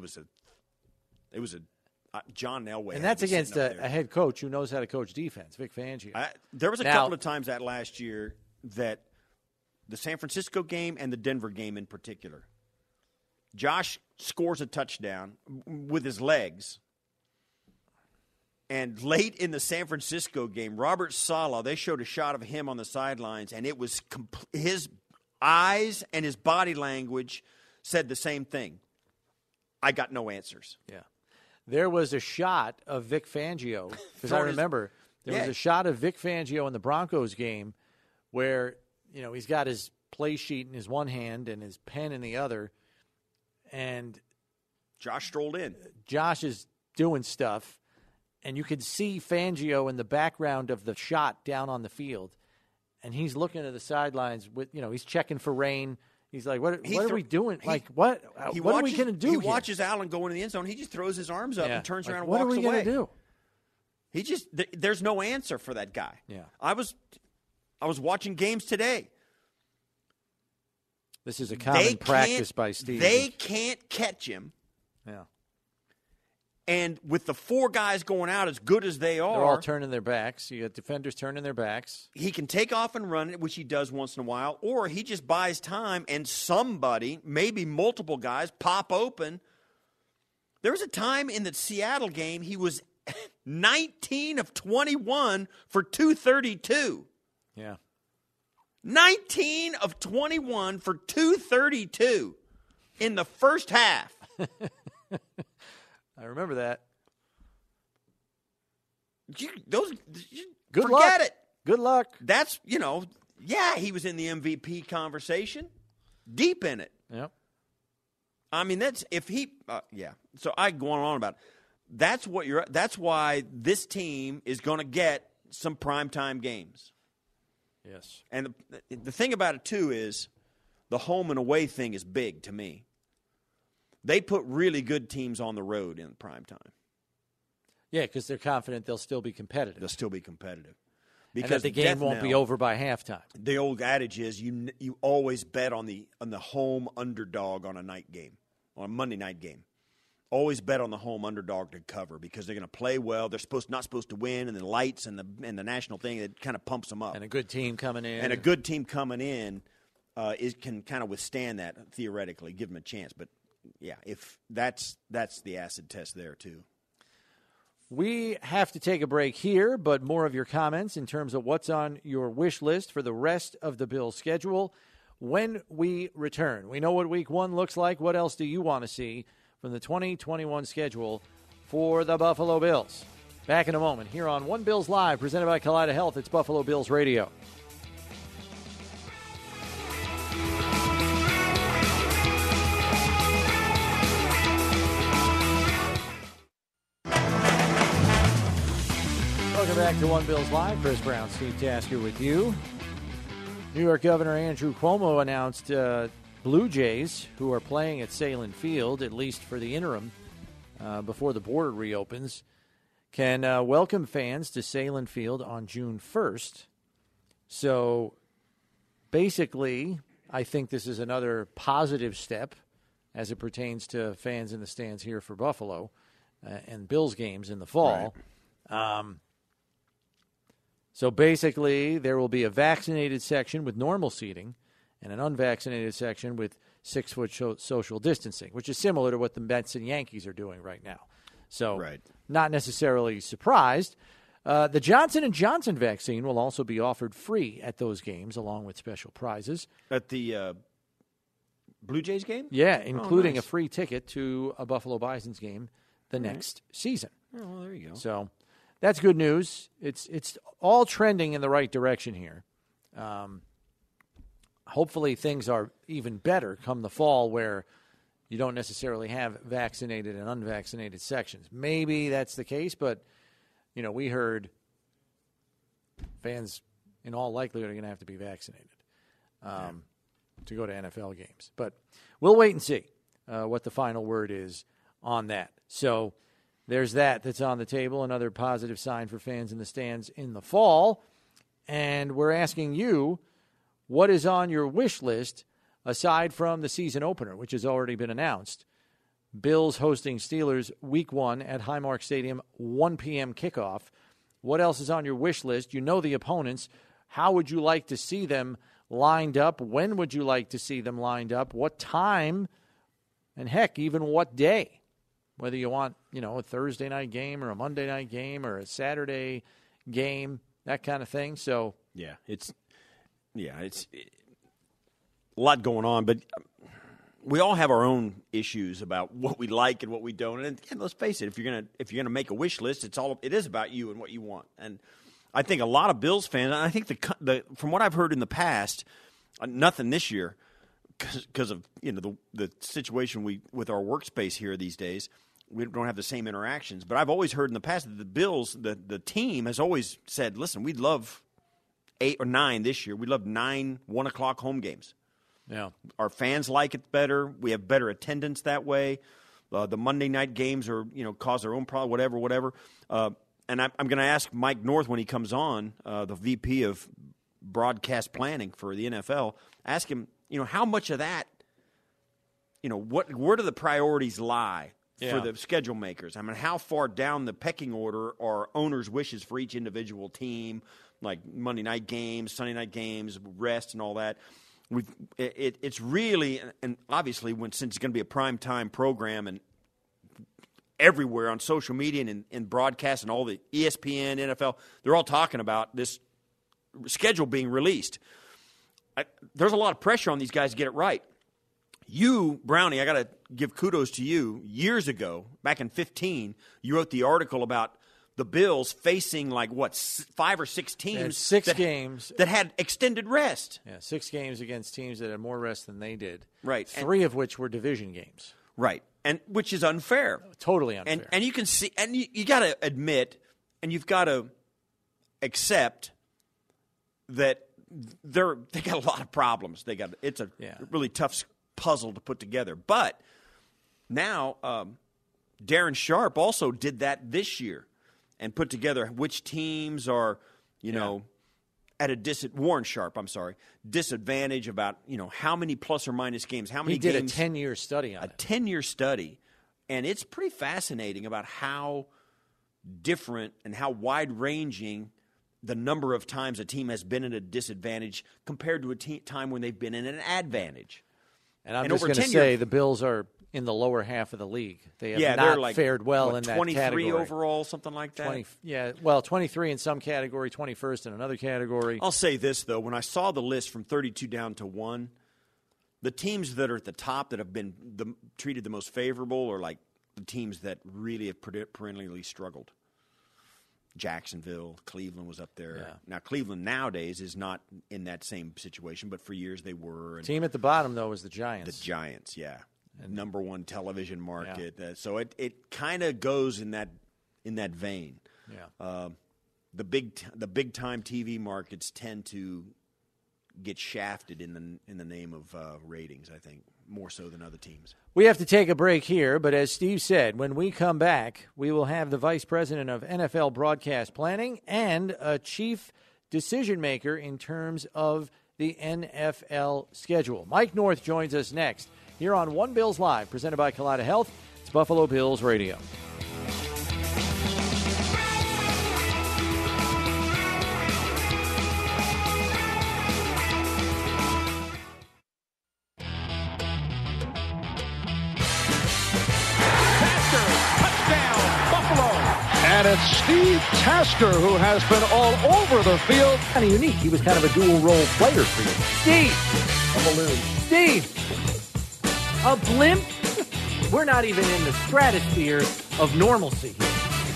a John Elway, and that's against a head coach who knows how to coach defense, Vic Fangio. There was a couple of times that last year that the San Francisco game and the Denver game in particular, Josh scores a touchdown with his legs. And late in the San Francisco game, Robert Saleh, they showed a shot of him on the sidelines, and it was his eyes and his body language said the same thing. I got no answers. Yeah. There was a shot of Vic Fangio, because I remember there was a shot of Vic Fangio in the Broncos game where, he's got his play sheet in his one hand and his pen in the other, and Josh strolled in. Josh is doing stuff. And you could see Fangio in the background of the shot down on the field. And he's looking at the sidelines with, he's checking for rain. He's like, what are we doing? What are we going to do He watches Allen go into the end zone. He just throws his arms up and turns around and walks away. What are we going to do? There's no answer for that guy. Yeah. I was watching games today. This is a common practice by Steve. They can't catch him. Yeah. And with the 4 guys going out as good as they are, they're all turning their backs. You got defenders turning their backs. He can take off and run it, which he does once in a while, or he just buys time and somebody, maybe multiple guys, pop open. There was a time in the Seattle game he was 19 of 21 for 232. Yeah. 19 of 21 for 232 in the first half. I remember that. Good luck. Forget it. Good luck. That's, he was in the MVP conversation, deep in it. Yep. I mean, that's if he, So I go on about it. That's why this team is going to get some primetime games. Yes. And the thing about it too is, the home and away thing is big to me. They put really good teams on the road in prime time. Yeah, because they're confident they'll still be competitive. They'll still be competitive. Because and that the game won't be over by halftime. The old adage is you always bet on the home underdog on a night game, on a Monday night game. Always bet on the home underdog to cover because they're going to play well. They're not supposed to win, and the lights and the national thing, it kind of pumps them up. And a good team coming in. And a good team coming in can kind of withstand that theoretically, give them a chance. But yeah, if that's the acid test there too. We have to take a break here, but more of your comments in terms of what's on your wish list for the rest of the Bills schedule when we return. We know what Week 1 looks like. What else do you want to see from the 2021 schedule for the Buffalo Bills? Back in a moment here on One Bills Live, presented by Kaleida Health. It's Buffalo Bills Radio. Welcome back to One Bills Live. Chris Brown, Steve Tasker with you. New York Governor Andrew Cuomo announced Blue Jays, who are playing at Salem Field, at least for the interim, before the border reopens, can welcome fans to Salem Field on June 1st. So basically, I think this is another positive step as it pertains to fans in the stands here for Buffalo and Bills games in the fall. Right. So basically, there will be a vaccinated section with normal seating and an unvaccinated section with 6-foot social distancing, which is similar to what the Mets and Yankees are doing right now. So not necessarily surprised. The Johnson & Johnson vaccine will also be offered free at those games, along with special prizes. At the Blue Jays game? Yeah, including a free ticket to a Buffalo Bisons game the next season. Oh, well, there you go. So that's good news. It's all trending in the right direction here. Hopefully things are even better come the fall where you don't necessarily have vaccinated and unvaccinated sections. Maybe that's the case, but, we heard fans in all likelihood are going to have to be vaccinated to go to NFL games. But we'll wait and see what the final word is on that. So there's that's on the table, another positive sign for fans in the stands in the fall. And we're asking you, what is on your wish list aside from the season opener, which has already been announced? Bills hosting Steelers Week 1 at Highmark Stadium, 1 p.m. kickoff. What else is on your wish list? You know the opponents. How would you like to see them lined up? When would you like to see them lined up? What time? And heck, even what day? Whether you want, a Thursday night game or a Monday night game or a Saturday game, that kind of thing. So it's a lot going on, but we all have our own issues about what we like and what we don't. And let's face it, if you're gonna make a wish list, it is about you and what you want. And I think a lot of Bills fans, and I think the from what I've heard in the past, nothing this year because of the situation with our workspace here these days. We don't have the same interactions. But I've always heard in the past that the Bills, the team has always said, listen, we'd love 8 or 9 this year. We'd love 9 1 o'clock home games. Yeah, our fans like it better. We have better attendance that way. The Monday night games are cause their own problem, whatever. And I'm going to ask Mike North when he comes on, the VP of broadcast planning for the NFL. Ask him, how much of that, where do the priorities lie for the schedule makers. I mean, how far down the pecking order are owners' wishes for each individual team, like Monday night games, Sunday night games, rest, and all that. It's really, and obviously, since it's going to be a primetime program and everywhere on social media and in broadcast and all the ESPN, NFL, they're all talking about this schedule being released. There's a lot of pressure on these guys to get it right. You, Brownie, I got to give kudos to you. Years ago, back in 2015, you wrote the article about the Bills facing 5 or 6 teams. Games that had extended rest. Yeah, 6 games against teams that had more rest than they did. Right. 3 of which were division games. Right. And which is unfair. Totally unfair. And you can see, and you got to admit, and you've got to accept that they got a lot of problems. It's a really tough puzzle to put together. But now Darren Sharp also did that this year and put together which teams are, at a Warren Sharp, disadvantage about, how many plus or minus games, how many games. He did a 10-year study on it. A 10-year study. And it's pretty fascinating about how different and how wide-ranging the number of times a team has been at a disadvantage compared to a time when they've been in an advantage. And I'm just going to say the Bills are in the lower half of the league. They have not fared well in that category. 23 overall, something like that? 23 in some category, 21st in another category. I'll say this, though. When I saw the list from 32 down to 1, the teams that are at the top that have been treated the most favorable are like the teams that really have perennially struggled. Jacksonville, Cleveland was up there. Yeah. Now, Cleveland nowadays is not in that same situation, but for years they were. Team at the bottom, though, is the Giants. The Giants, yeah. And number 1 television market. Yeah. So it kind of goes in that vein. Yeah. The big time TV markets tend to get shafted in the name of ratings, I think, more so than other teams. We have to take a break here, but as Steve said, when we come back, we will have the Vice President of NFL Broadcast Planning and a chief decision maker in terms of the NFL schedule. Mike North joins us next here on One Bills Live, presented by Kaleida Health. It's Buffalo Bills Radio. And it's Steve Tasker who has been all over the field. Kind of unique. He was kind of a dual-role player for you. Steve! A balloon. Steve! A blimp? We're not even in the stratosphere of normalcy here.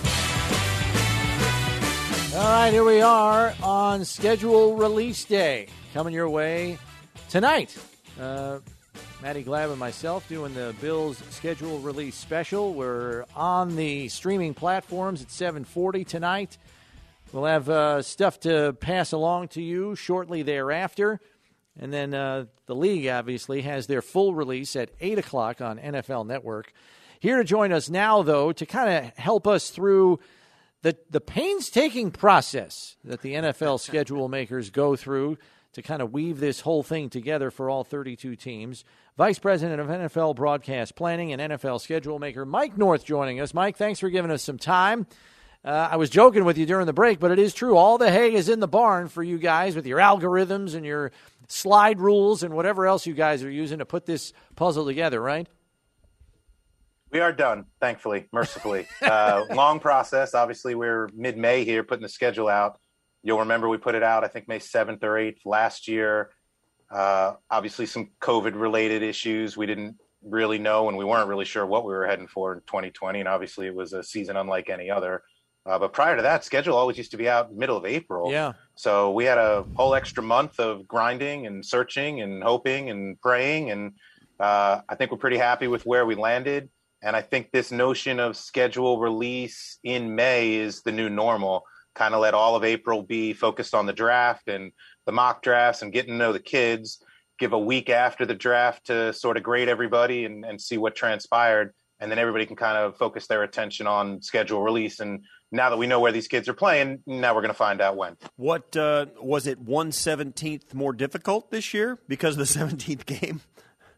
All right, here we are on schedule release day. Coming your way tonight. Matty Glab and myself doing the Bills schedule release special. We're on the streaming platforms at 7:40 tonight. We'll have stuff to pass along to you shortly thereafter. And then the league, obviously, has their full release at 8 o'clock on NFL Network. Here to join us now, though, to kind of help us through the painstaking process that the NFL schedule makers go through to kind of weave this whole thing together for all 32 teams. Vice President of NFL Broadcast Planning and NFL schedule maker Mike North joining us. Mike, thanks for giving us some time. I was joking with you during the break, but it is true. All the hay is in the barn for you guys with your algorithms and your slide rules and whatever else you guys are using to put this puzzle together, right? We are done, thankfully, mercifully. Long process. Obviously, we're mid-May here putting the schedule out. You'll remember we put it out, I think, May 7th or 8th last year. Obviously, some COVID-related issues. We didn't really know, and we weren't really sure what we were heading for in 2020. And obviously, it was a season unlike any other. But prior to that, schedule always used to be out middle of April. Yeah. So we had a whole extra month of grinding and searching and hoping and praying. And I think we're pretty happy with where we landed. And I think this notion of schedule release in May is the new normal. Kind of let all of April be focused on the draft and the mock drafts and getting to know the kids. Give a week after the draft to sort of grade everybody and see what transpired. And then everybody can kind of focus their attention on schedule release. And now that we know where these kids are playing, now we're going to find out when. What was it 1/17 more difficult this year because of the 17th game?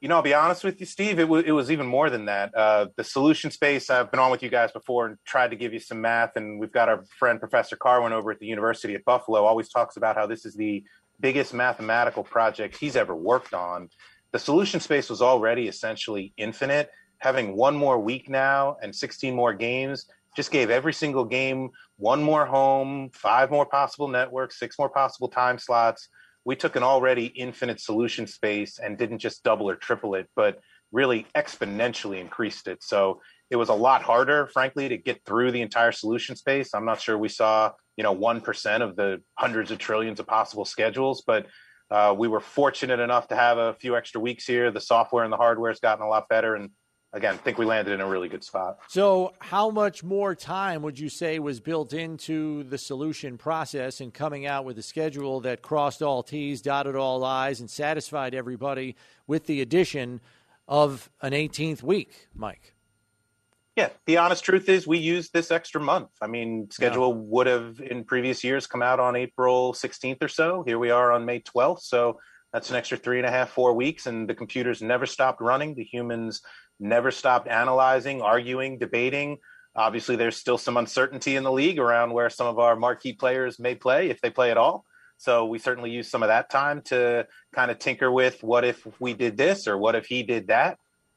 I'll be honest with you, Steve. It was even more than that. The solution space, I've been on with you guys before and tried to give you some math. And we've got our friend, Professor Carwin, over at the University at Buffalo, always talks about how this is the biggest mathematical project he's ever worked on. The solution space was already essentially infinite. Having one more week now and 16 more games just gave every single game one more home, 5 more possible networks, 6 more possible time slots. We took an already infinite solution space and didn't just double or triple it, but really exponentially increased it. So it was a lot harder, frankly, to get through the entire solution space. I'm not sure we saw, 1% of the hundreds of trillions of possible schedules, but we were fortunate enough to have a few extra weeks here. The software and the hardware has gotten a lot better. And again, I think we landed in a really good spot. So how much more time would you say was built into the solution process and coming out with a schedule that crossed all T's, dotted all I's, and satisfied everybody with the addition of an 18th week, Mike? Yeah, the honest truth is we used this extra month. I mean, schedule would have in previous years come out on April 16th or so. Here we are on May 12th. So that's an extra 3.5, 4 weeks. And the computers never stopped running. The humans never stopped analyzing, arguing, debating. Obviously, there's still some uncertainty in the league around where some of our marquee players may play, if they play at all. So we certainly use some of that time to kind of tinker with what if we did this or what if he did that.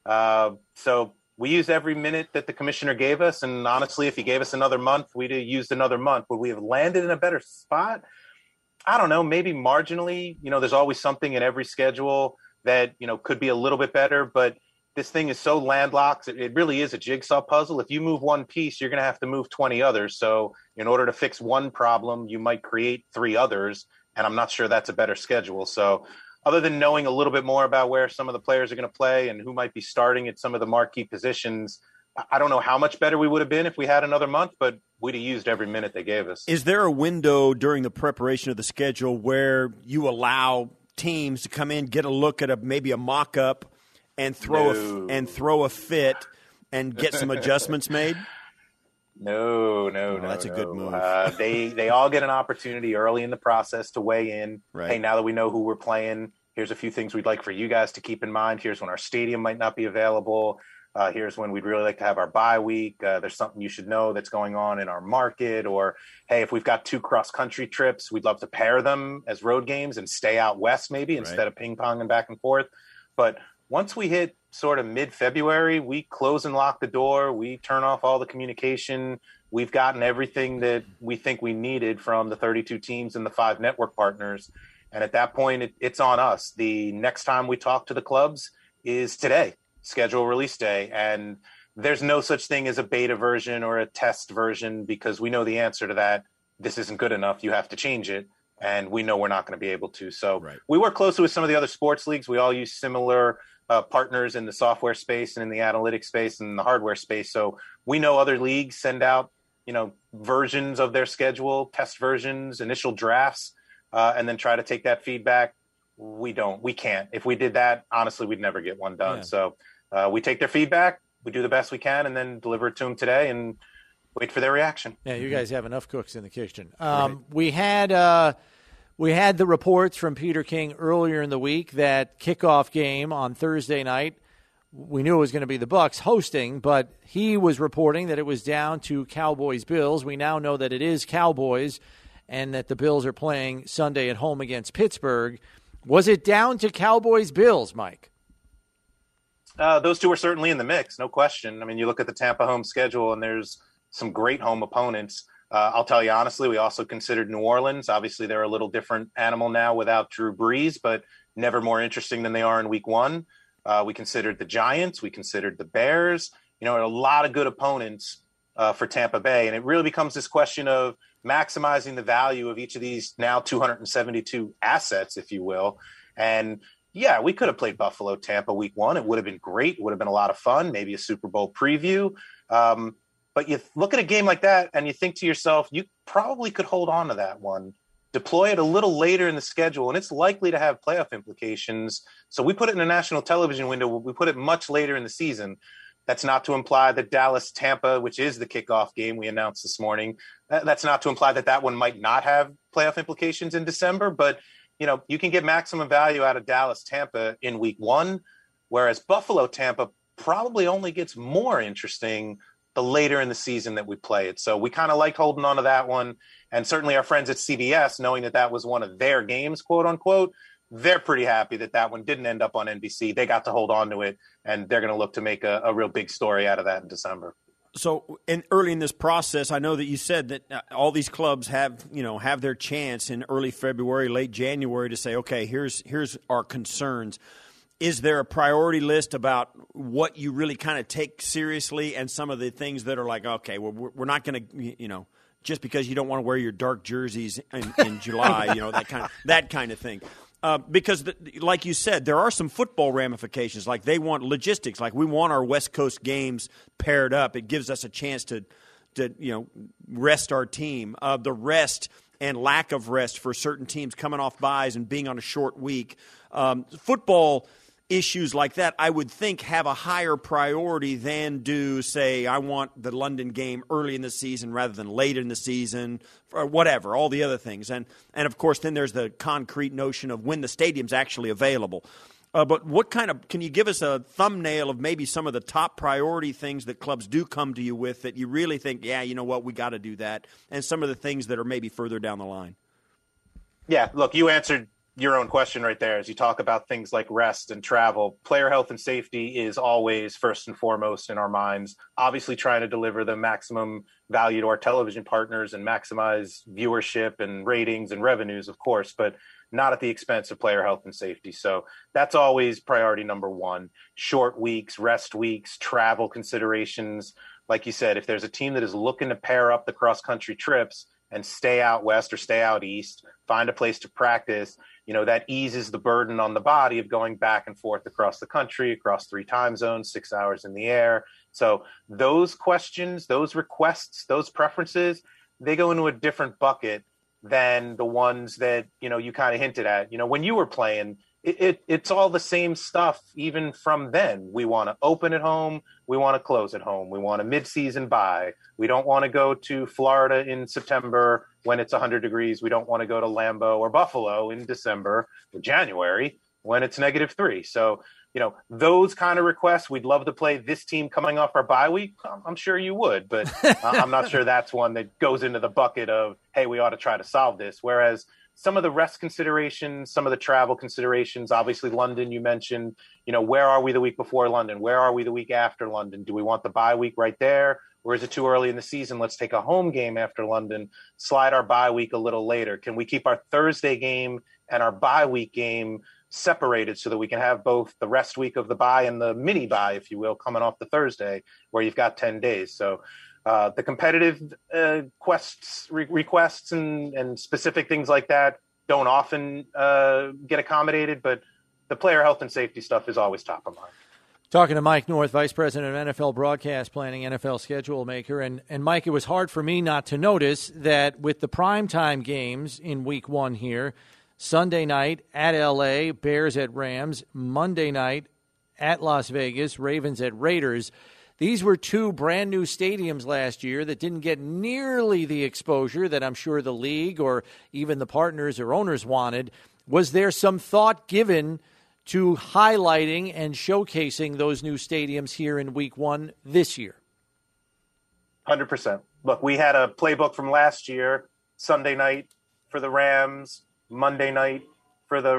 So we used every minute that the commissioner gave us. And honestly, if he gave us another month, we'd have used another month. Would we have landed in a better spot? I don't know, maybe marginally. There's always something in every schedule that, could be a little bit better. But this thing is so landlocked. It really is a jigsaw puzzle. If you move one piece, you're going to have to move 20 others. So in order to fix one problem, you might create 3 others. And I'm not sure that's a better schedule. So other than knowing a little bit more about where some of the players are going to play and who might be starting at some of the marquee positions, I don't know how much better we would have been if we had another month, but we'd have used every minute they gave us. Is there a window during the preparation of the schedule where you allow teams to come in, get a look at maybe a mock-up and throw a fit and get some adjustments made? No. That's a good move. They all get an opportunity early in the process to weigh in. Right. Hey, now that we know who we're playing, here's a few things we'd like for you guys to keep in mind. Here's when our stadium might not be available. Here's when we'd really like to have our bye week. There's something you should know that's going on in our market. Or, hey, if we've got 2 cross-country trips, we'd love to pair them as road games and stay out west maybe instead of ping-ponging back and forth. But once we hit sort of mid-February, we close and lock the door. We turn off all the communication. We've gotten everything that we think we needed from the 32 teams and the 5 network partners. And at that point, it's on us. The next time we talk to the clubs is today, schedule release day. And there's no such thing as a beta version or a test version because we know the answer to that. This isn't good enough. You have to change it. And we know we're not going to be able to. So we work closely with some of the other sports leagues. We all use similar partners in the software space and in the analytics space and the hardware space. So we know other leagues send out, versions of their schedule, test versions, initial drafts, and then try to take that feedback. We can't. If we did that, honestly, we'd never get one done. Yeah. So we take their feedback, we do the best we can, and then deliver it to them today and wait for their reaction. Yeah, you guys have enough cooks in the kitchen. We had the reports from Peter King earlier in the week that kickoff game on Thursday night, we knew it was going to be the Bucs hosting, but he was reporting that it was down to Cowboys-Bills. We now know that it is Cowboys and that the Bills are playing Sunday at home against Pittsburgh. Was it down to Cowboys-Bills, Mike? Those two are certainly in the mix, no question. I mean, you look at the Tampa home schedule, and there's some great home opponents. I'll tell you honestly, we also considered New Orleans. Obviously, they're a little different animal now without Drew Brees, but never more interesting than they are in week 1. We considered the Giants. We considered the Bears. A lot of good opponents for Tampa Bay. And it really becomes this question of maximizing the value of each of these now 272 assets, if you will. And yeah, we could have played Buffalo, Tampa week 1. It would have been great. It would have been a lot of fun, maybe a Super Bowl preview. But you look at a game like that and you think to yourself, you probably could hold on to that one, deploy it a little later in the schedule, and it's likely to have playoff implications. So we put it in a national television window. We put it much later in the season. That's not to imply that Dallas-Tampa, which is the kickoff game we announced this morning, that's not to imply that one might not have playoff implications in December. But, you can get maximum value out of Dallas-Tampa in week 1. whereas Buffalo Tampa probably only gets more interesting the later in the season that we play it. So we kind of liked holding on to that one. And certainly our friends at CBS, knowing that that was one of their games, quote unquote, they're pretty happy that that one didn't end up on NBC. They got to hold on to it, and they're going to look to make a real big story out of that in December. So, early in this process, I know that you said that all these clubs have their chance in early February, late January to say, okay, here's our concerns. Is there a priority list about what you really kind of take seriously, and some of the things that are like, okay, well, we're not going to, just because you don't want to wear your dark jerseys in July, that kind of thing. Because, like you said, there are some football ramifications. Like they want logistics. Like we want our West Coast games paired up. It gives us a chance to rest our team. The rest and lack of rest for certain teams coming off byes and being on a short week. Football issues like that, I would think, have a higher priority than do, say, I want the London game early in the season rather than late in the season, or whatever, all the other things. And of course, then there's the concrete notion of when the stadium's actually available. But what can you give us a thumbnail of maybe some of the top priority things that clubs do come to you with that you really think, yeah, you know what, we got to do that, and some of the things that are maybe further down the line? Yeah, look, you answered your own question right there as you talk about things like rest and travel. Player health and safety is always first and foremost in our minds, obviously trying to deliver the maximum value to our television partners and maximize viewership and ratings and revenues, of course, but not at the expense of player health and safety. So that's always priority number one. Short weeks, rest weeks, travel considerations. Like you said, if there's a team that is looking to pair up the cross-country trips and stay out west or stay out east, find a place to practice, that eases the burden on the body of going back and forth across the country, across 3 time zones, 6 hours in the air. So those questions, those requests, those preferences, they go into a different bucket than the ones that, you kind of hinted at. When you were playing, it's all the same stuff even from then. We want to open at home. We want to close at home. We want a midseason bye. We don't want to go to Florida in September when it's 100 degrees. We don't want to go to Lambeau or Buffalo in December or January when it's -3. So, those kind of requests, we'd love to play this team coming off our bye week. I'm sure you would, but I'm not sure that's one that goes into the bucket of, hey, we ought to try to solve this. Whereas some of the rest considerations, some of the travel considerations, obviously London, you mentioned, where are we the week before London? Where are we the week after London? Do we want the bye week right there? Or is it too early in the season? Let's take a home game after London, slide our bye week a little later. Can we keep our Thursday game and our bye week game separated so that we can have both the rest week of the bye and the mini bye, if you will, coming off the Thursday where you've got 10 days. So the competitive requests and specific things like that don't often get accommodated, but the player health and safety stuff is always top of mind. Talking to Mike North, Vice President of NFL Broadcast Planning, NFL Schedule Maker. And Mike, it was hard for me not to notice that with the primetime games in Week 1 here, Sunday night at L.A., Bears at Rams, Monday night at Las Vegas, Ravens at Raiders, these were 2 brand new stadiums last year that didn't get nearly the exposure that I'm sure the league or even the partners or owners wanted. Was there some thought given to highlighting and showcasing those new stadiums here in Week 1 this year? 100%. Look, we had a playbook from last year, Sunday night for the Rams, Monday night for the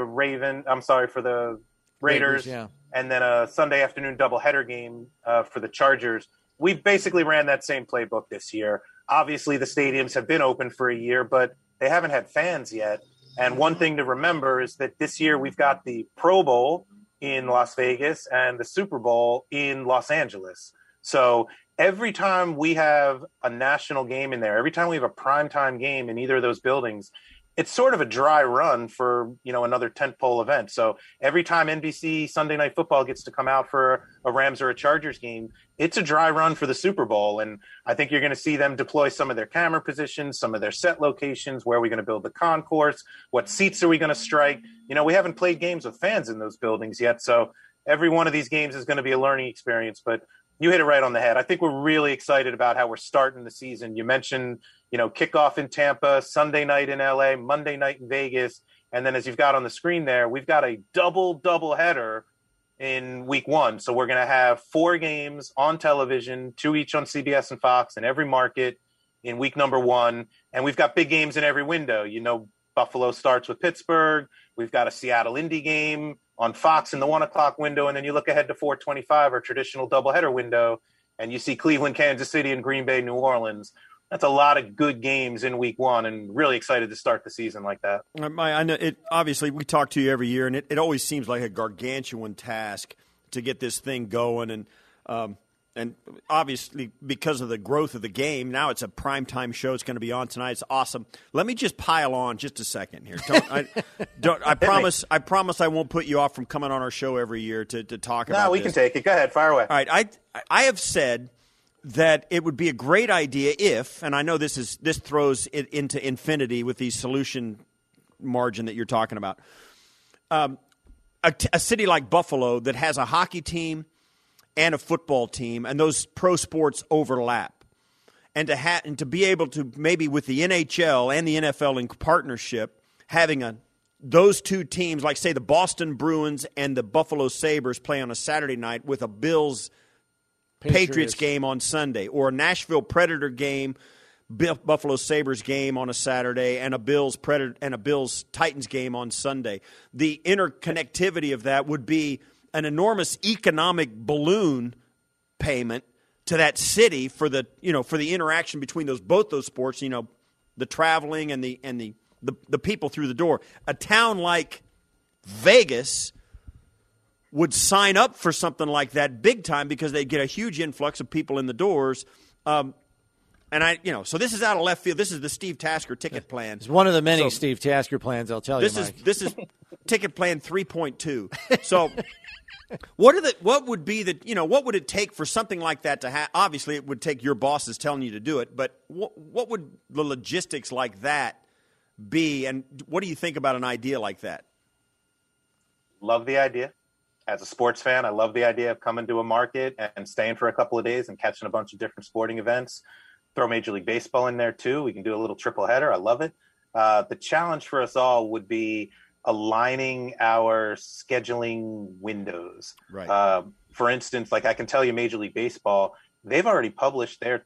Raiders, yeah. And then a Sunday afternoon doubleheader game for the Chargers. We basically ran that same playbook this year. Obviously, the stadiums have been open for a year, but they haven't had fans yet. And one thing to remember is that this year we've got the Pro Bowl in Las Vegas and the Super Bowl in Los Angeles. So every time we have a national game in there, every time we have a primetime game in either of those buildings, it's sort of a dry run for, another tentpole event. So every time NBC Sunday Night Football gets to come out for a Rams or a Chargers game, it's a dry run for the Super Bowl. And I think you're going to see them deploy some of their camera positions, some of their set locations. Where are we going to build the concourse? What seats are we going to strike? We haven't played games with fans in those buildings yet. So every one of these games is going to be a learning experience. But you hit it right on the head. I think we're really excited about how we're starting the season. You mentioned, kickoff in Tampa, Sunday night in LA, Monday night in Vegas. And then as you've got on the screen there, we've got a double header in week one. So we're going to have 4 games on television, 2 each on CBS and Fox in every market in week number 1. And we've got big games in every window. You know, Buffalo starts with Pittsburgh. We've got a Seattle Indy game on Fox in the 1 o'clock window. And then you look ahead to 4:25, our traditional doubleheader window, and you see Cleveland, Kansas City, and Green Bay, New Orleans. That's a lot of good games in week 1, and really excited to start the season like that. I know it. Obviously, we talk to you every year, and it always seems like a gargantuan task to get this thing going. And obviously, because of the growth of the game, now it's a primetime show. It's going to be on tonight. It's awesome. Let me just pile on just a second here. I promise I won't put you off from coming on our show every year to talk about this. No, we can take it. Go ahead. Fire away. All right. I have said that it would be a great idea if, and I know this throws it into infinity with the solution margin that you're talking about, a city like Buffalo that has a hockey team and a football team, and those pro sports overlap, and to be able to maybe with the NHL and the NFL in partnership, having those 2 teams, like say the Boston Bruins and the Buffalo Sabres, play on a Saturday night with a Bills Patriots game on Sunday, or a Nashville Predator game, Buffalo Sabres game on a Saturday, and a Bills Titans game on Sunday. The interconnectivity of that would be an enormous economic balloon payment to that city for the interaction between both those sports, the traveling and the people through the door. A town like Vegas would sign up for something like that big time because they get a huge influx of people in the doors. So this is out of left field. This is the Steve Tasker ticket plan. It's one of the many Steve Tasker plans, I'll tell you, Mike. This is ticket plan 3.2. So what would it take for something like that to happen? Obviously, it would take your bosses telling you to do it, but what would the logistics like that be, and what do you think about an idea like that? Love the idea. As a sports fan, I love the idea of coming to a market and staying for a couple of days and catching a bunch of different sporting events. Throw Major League Baseball in there, too. We can do a little triple header. I love it. The challenge for us all would be aligning our scheduling windows. Right. For instance, like I can tell you Major League Baseball, they've already published their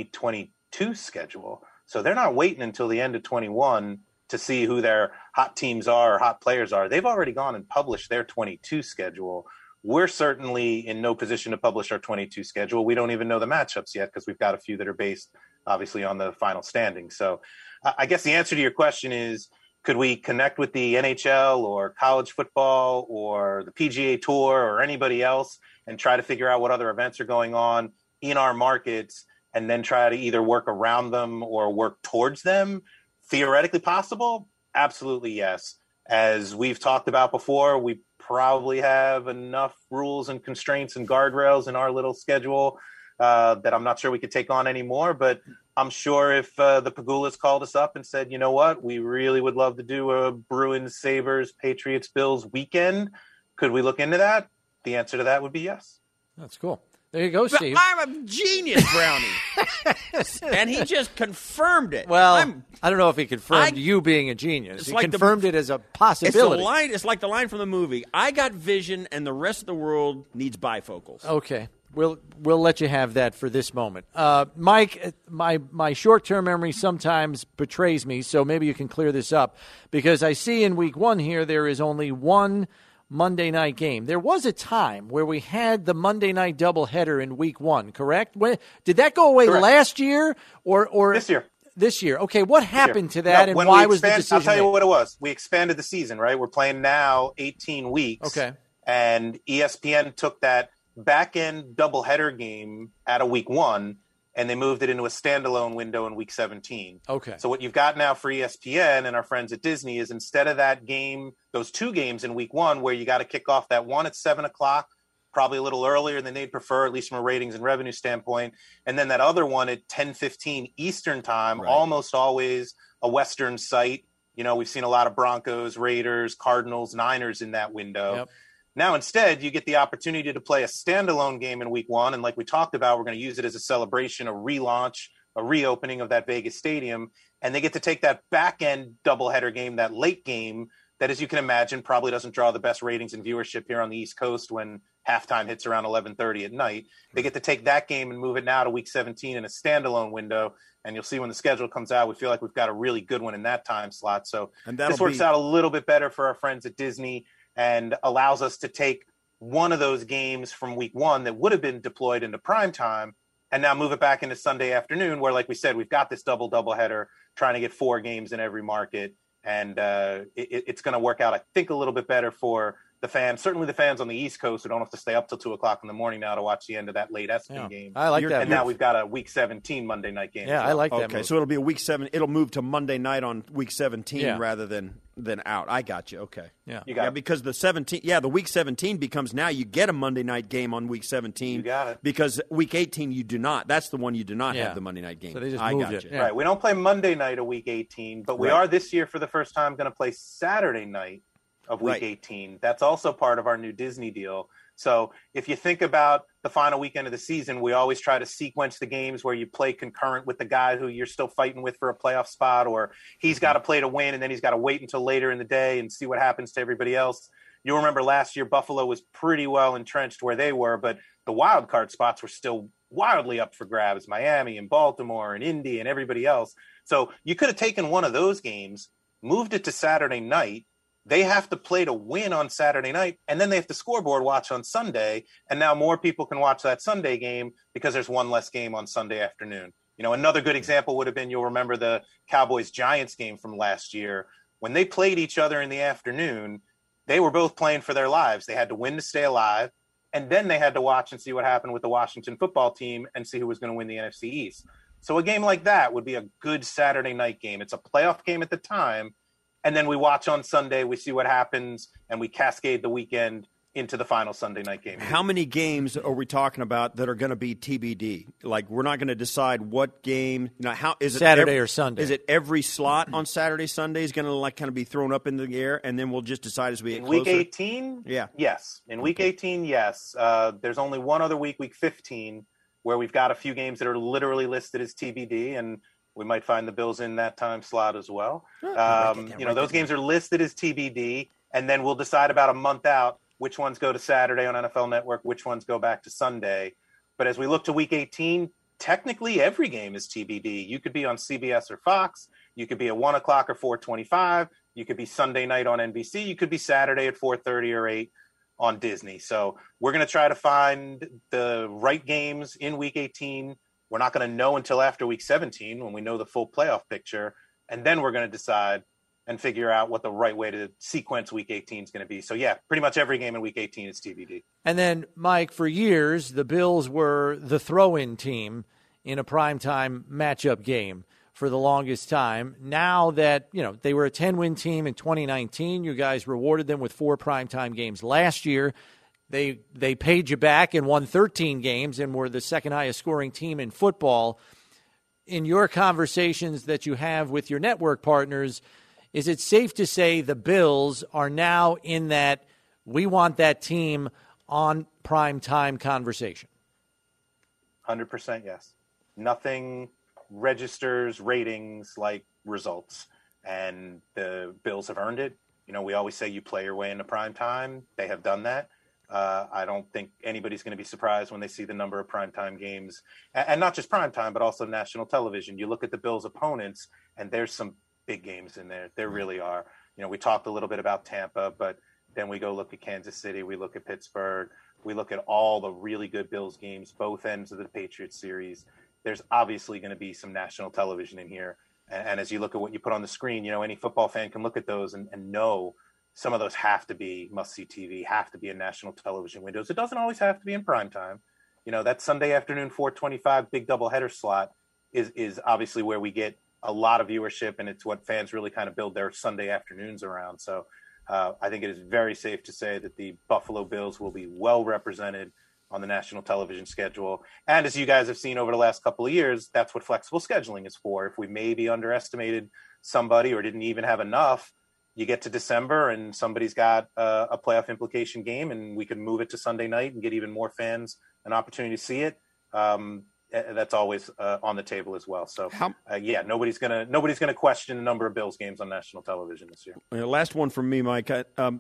2022 schedule. So they're not waiting until the end of 21 to see who their hot teams are or hot players are. They've already gone and published their 22 schedule. We're certainly in no position to publish our 22 schedule. We don't even know the matchups yet because we've got a few that are based, obviously, on the final standing. So I guess the answer to your question is, could we connect with the NHL or college football or the PGA Tour or anybody else and try to figure out what other events are going on in our markets and then try to either work around them or work towards them? Theoretically possible? Absolutely, yes. As we've talked about before, we probably have enough rules and constraints and guardrails in our little schedule that I'm not sure we could take on anymore. But I'm sure if the Pagulas called us up and said, you know what, we really would love to do a Bruins, Sabres, Patriots, Bills weekend, could we look into that? The answer to that would be yes. That's cool. There you go, Steve. I'm a genius, Brownie. And he just confirmed it. Well, I don't know if he confirmed you being a genius. He confirmed it as a possibility. It's like the line from the movie. I got vision, and the rest of the world needs bifocals. Okay. We'll let you have that for this moment. Mike, my short-term memory sometimes betrays me, so maybe you can clear this up. Because I see in week 1 here there is only one Monday night game. There was a time where we had the Monday night doubleheader in week 1, correct? Did that go away last year or this year? This year. Okay, what happened to that, and why was the decision I'll tell you made? what it was. We expanded the season, right? We're playing now 18 weeks. Okay. And ESPN took that back-end doubleheader game out of week 1, and they moved it into a standalone window in week 17. Okay. So what you've got now for ESPN and our friends at Disney is instead of that game, those 2 games in week 1 where you got to kick off that one at 7 o'clock, probably a little earlier than they'd prefer, at least from a ratings and revenue standpoint, and then that other one at 10:15 Eastern time, almost always a Western site. You know, we've seen a lot of Broncos, Raiders, Cardinals, Niners in that window. Yep. Now, instead, you get the opportunity to play a standalone game in week 1. And like we talked about, we're going to use it as a celebration, a relaunch, a reopening of that Vegas stadium. And they get to take that back end doubleheader game, that late game, that, as you can imagine, probably doesn't draw the best ratings and viewership here on the East Coast when halftime hits around 11:30 at night. They get to take that game and move it now to Week 17 in a standalone window, and you'll see when the schedule comes out, we feel like we've got a really good one in that time slot. So this works out a little bit better for our friends at Disney and allows us to take one of those games from Week 1 that would have been deployed into prime time and now move it back into Sunday afternoon, where, like we said, we've got this double header trying to get 4 games in every market. And it's going to work out, I think, a little bit better for the fans, certainly the fans on the East Coast who don't have to stay up till 2 o'clock in the morning now to watch the end of that late ESPN game. I like that. And now we've got a Week 17 Monday night game. Yeah, I like that. Okay, so it'll be a Week 7. It'll move to Monday night on Week 17 rather than out. I got you. Okay. Yeah. You got it. Because the Week 17 becomes now you get a Monday night game on Week 17. You got it. Because Week 18 you do not. That's the one you do not have the Monday night game. So they just I moved got it. you. Yeah. Right. We don't play Monday night of Week 18, but we are this year for the first time going to play Saturday night of Week 18. That's also part of our new Disney deal. So if you think about the final weekend of the season, we always try to sequence the games where you play concurrent with the guy who you're still fighting with for a playoff spot, or he's got to play to win and then he's got to wait until later in the day and see what happens to everybody else. You'll remember last year Buffalo was pretty well entrenched where they were, but the wild card spots were still wildly up for grabs. Miami and Baltimore and Indy and everybody else. So you could have taken one of those games, moved it to Saturday night. They have to play to win on Saturday night, and then they have to scoreboard watch on Sunday. And now more people can watch that Sunday game because there's one less game on Sunday afternoon. You know, another good example would have been, you'll remember the Cowboys-Giants game from last year. When they played each other in the afternoon, they were both playing for their lives. They had to win to stay alive, and then they had to watch and see what happened with the Washington football team and see who was going to win the NFC East. So a game like that would be a good Saturday night game. It's a playoff game at the time. And then we watch on Sunday, we see what happens, and we cascade the weekend into the final Sunday night game. How many games are we talking about that are going to be TBD? Like, we're not going to decide what game. You know, how is it Saturday or Sunday? Is it every slot on Saturday, Sunday is going to kind of be thrown up into the air, and then we'll just decide as we get closer? Week 18, yes. In Week 18, yes. There's only one other week, Week 15, where we've got a few games that are literally listed as TBD, and we might find the Bills in that time slot as well. Those games are listed as TBD, and then we'll decide about a month out which ones go to Saturday on NFL Network, which ones go back to Sunday. But as we look to Week 18, technically every game is TBD. You could be on CBS or Fox. You could be at 1 o'clock or 4:25. You could be Sunday night on NBC. You could be Saturday at 4:30 or 8 on Disney. So we're going to try to find the right games in Week 18. We're not going to know until after Week 17 when we know the full playoff picture. And then we're going to decide and figure out what the right way to sequence Week 18 is going to be. So, yeah, pretty much every game in Week 18 is TBD. And then, Mike, for years, the Bills were the throw-in team in a primetime matchup game for the longest time. Now that, they were a 10-win team in 2019, you guys rewarded them with 4 primetime games last year. They paid you back and won 13 games and were the second highest scoring team in football. In your conversations that you have with your network partners, is it safe to say the Bills are now in that we want that team on prime time conversation? 100% yes. Nothing registers ratings like results, and the Bills have earned it. We always say you play your way into prime time. They have done that. I don't think anybody's going to be surprised when they see the number of primetime games, and not just primetime, but also national television. You look at the Bills' opponents, and there's some big games in there. There really are. We talked a little bit about Tampa, but then we go look at Kansas City. We look at Pittsburgh. We look at all the really good Bills games, both ends of the Patriots series. There's obviously going to be some national television in here. And as you look at what you put on the screen, any football fan can look at those and know some of those have to be must-see TV, have to be in national television windows. It doesn't always have to be in prime time. That Sunday afternoon 4:25 big doubleheader slot is obviously where we get a lot of viewership, and it's what fans really kind of build their Sunday afternoons around. So I think it is very safe to say that the Buffalo Bills will be well represented on the national television schedule. And as you guys have seen over the last couple of years, that's what flexible scheduling is for. If we maybe underestimated somebody or didn't even have enough, you get to December and somebody's got a playoff implication game, and we can move it to Sunday night and get even more fans an opportunity to see it. that's always on the table as well. So, nobody's gonna question the number of Bills games on national television this year. Last one from me, Mike.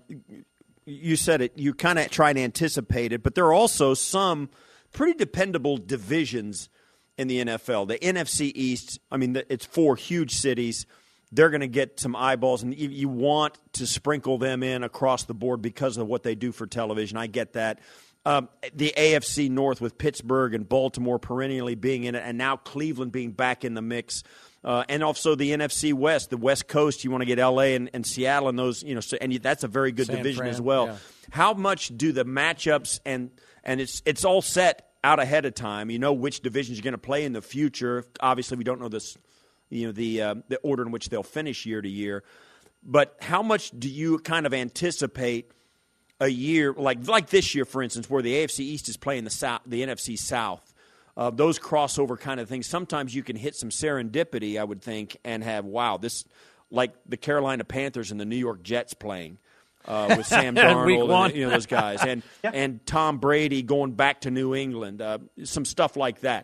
You said it. You kind of try to anticipate it, but there are also some pretty dependable divisions in the NFL. The NFC East, I mean, it's 4 huge cities. They're going to get some eyeballs, and you want to sprinkle them in across the board because of what they do for television. I get that. The AFC North with Pittsburgh and Baltimore perennially being in it, and now Cleveland being back in the mix. And also the NFC West, the West Coast, you want to get L.A. and Seattle and those, and that's a very good division as well. Yeah. How much do the matchups and it's all set out ahead of time? You know which divisions you're going to play in the future. Obviously, we don't know this, the order in which they'll finish year to year. But how much do you kind of anticipate a year like this year, for instance, where the AFC East is playing the NFC South? Those crossover kind of things. Sometimes you can hit some serendipity, I would think, and have this like the Carolina Panthers and the New York Jets playing with Sam Darnold, and, those guys, and Tom Brady going back to New England, some stuff like that.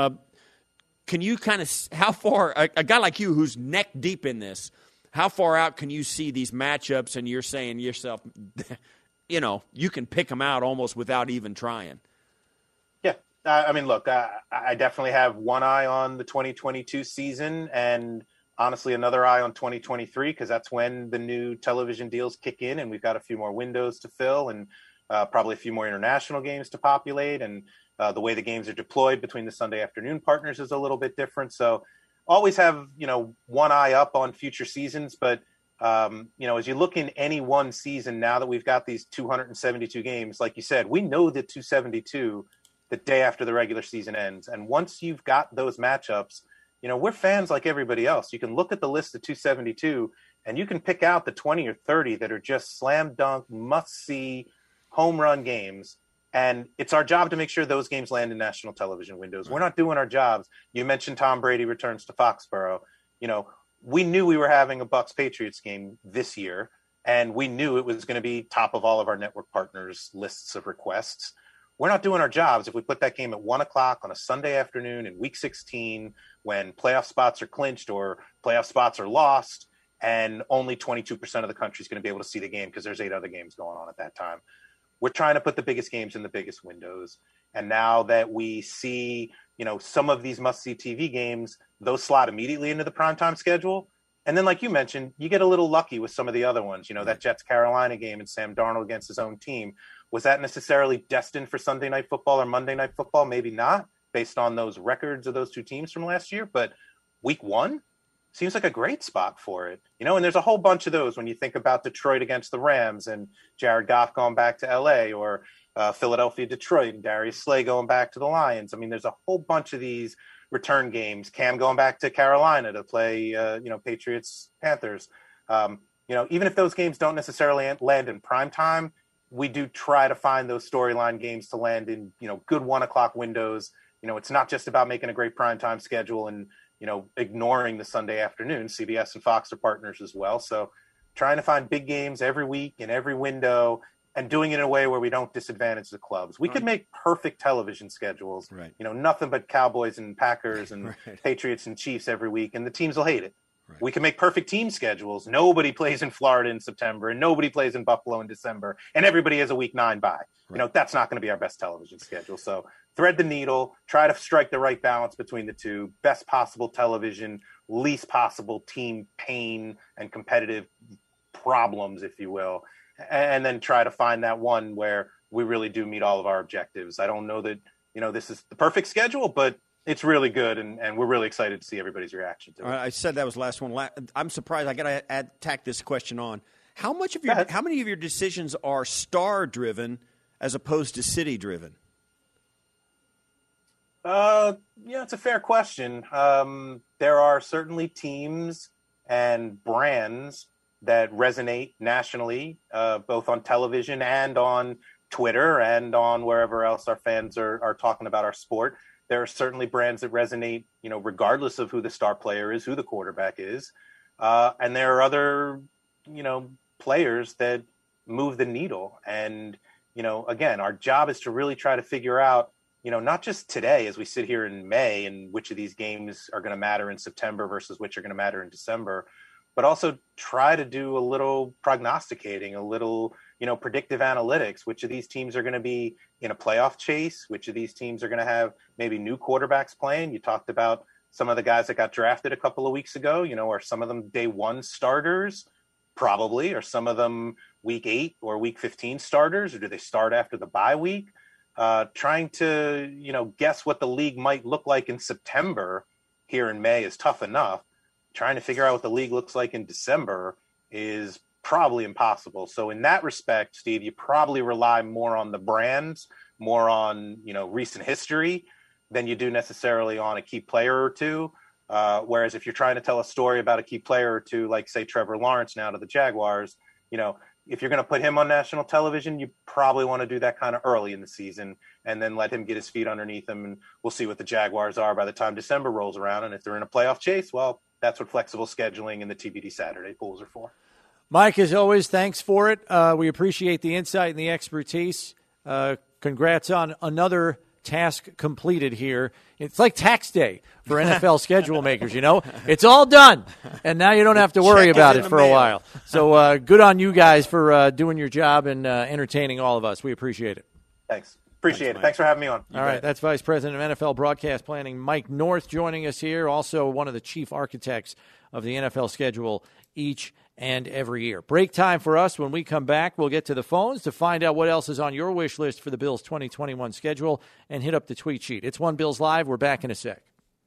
Can you kind of how far a guy like you who's neck deep in this? How far out can you see these matchups, and you're saying to yourself, you can pick them out almost without even trying? I mean, look, I definitely have one eye on the 2022 season and honestly another eye on 2023 because that's when the new television deals kick in and we've got a few more windows to fill and probably a few more international games to populate. And the way the games are deployed between the Sunday afternoon partners is a little bit different. So always have, one eye up on future seasons. But, as you look in any one season, now that we've got these 272 games, like you said, we know that 272 the day after the regular season ends. And once you've got those matchups, we're fans like everybody else. You can look at the list of 272 and you can pick out the 20 or 30 that are just slam dunk, must see home run games. And it's our job to make sure those games land in national television windows. We're not doing our jobs. You mentioned Tom Brady returns to Foxborough. We knew we were having a Bucs Patriots game this year, and we knew it was going to be top of all of our network partners' lists of requests. We're not doing our jobs if we put that game at 1:00 on a Sunday afternoon in Week 16 when playoff spots are clinched or playoff spots are lost, and only 22% of the country is going to be able to see the game because there's 8 other games going on at that time. We're trying to put the biggest games in the biggest windows. And now that we see, some of these must-see TV games, those slot immediately into the primetime schedule. And then, like you mentioned, you get a little lucky with some of the other ones. That Jets-Carolina game and Sam Darnold against his own team. Was that necessarily destined for Sunday Night Football or Monday Night Football? Maybe not, based on those records of those two teams from last year. But Week 1 seems like a great spot for it. And there's a whole bunch of those when you think about Detroit against the Rams and Jared Goff going back to L.A. or Philadelphia-Detroit and Darius Slay going back to the Lions. I mean, there's a whole bunch of these return games. Cam going back to Carolina to play, Patriots-Panthers. Even if those games don't necessarily land in prime time, we do try to find those storyline games to land in, good 1:00 windows. It's not just about making a great primetime schedule and, ignoring the Sunday afternoon. CBS and Fox are partners as well. So trying to find big games every week in every window and doing it in a way where we don't disadvantage the clubs. We could make perfect television schedules, right. Nothing but Cowboys and Packers and Patriots and Chiefs every week, and the teams will hate it. Right. We can make perfect team schedules. Nobody plays in Florida in September, and nobody plays in Buffalo in December, and everybody has a Week 9 bye. Right. That's not going to be our best television schedule. So thread the needle, try to strike the right balance between the two. Best possible television, least possible team pain and competitive problems, if you will, and then try to find that one where we really do meet all of our objectives. I don't know that, this is the perfect schedule, but it's really good, and we're really excited to see everybody's reaction to it. I said that was the last one. I'm surprised. I got to tack this question on. How many of your decisions are star-driven as opposed to city-driven? It's a fair question. There are certainly teams and brands that resonate nationally, both on television and on Twitter and on wherever else our fans are talking about our sport. There are certainly brands that resonate, regardless of who the star player is, who the quarterback is. And there are other, players that move the needle. And, again, our job is to really try to figure out not just today as we sit here in May and which of these games are going to matter in September versus which are going to matter in December, but also try to do a little prognosticating, a little, predictive analytics. Which of these teams are going to be in a playoff chase? Which of these teams are going to have maybe new quarterbacks playing? You talked about some of the guys that got drafted a couple of weeks ago, are some of them day one starters? Probably. Are some of them week 8 or week 15 starters? Or do they start after the bye week? Trying to, guess what the league might look like in September here in May is tough enough. Trying to figure out what the league looks like in December is probably impossible. So in that respect, Steve, you probably rely more on the brands, more on, recent history than you do necessarily on a key player or two. Whereas if you're trying to tell a story about a key player or two, like say Trevor Lawrence now to the Jaguars, if you're going to put him on national television, you probably want to do that kind of early in the season and then let him get his feet underneath him. And we'll see what the Jaguars are by the time December rolls around. And if they're in a playoff chase, well, that's what flexible scheduling and the TBD Saturday pools are for. Mike, as always, thanks for it. We appreciate the insight and the expertise. Congrats on another task completed here. It's like tax day for NFL schedule makers, It's all done, and now you don't have to worry about it for a while. So good on you guys for doing your job and entertaining all of us. We appreciate it. Thanks. Appreciate it. Thanks for having me on. All right, that's Vice President of NFL Broadcast Planning Mike North joining us here, also one of the chief architects of the NFL schedule each and every year. Break time for us. When we come back, we'll get to the phones to find out what else is on your wish list for the Bills' 2021 schedule and hit up the tweet sheet. It's One Bills Live. We're back in a sec.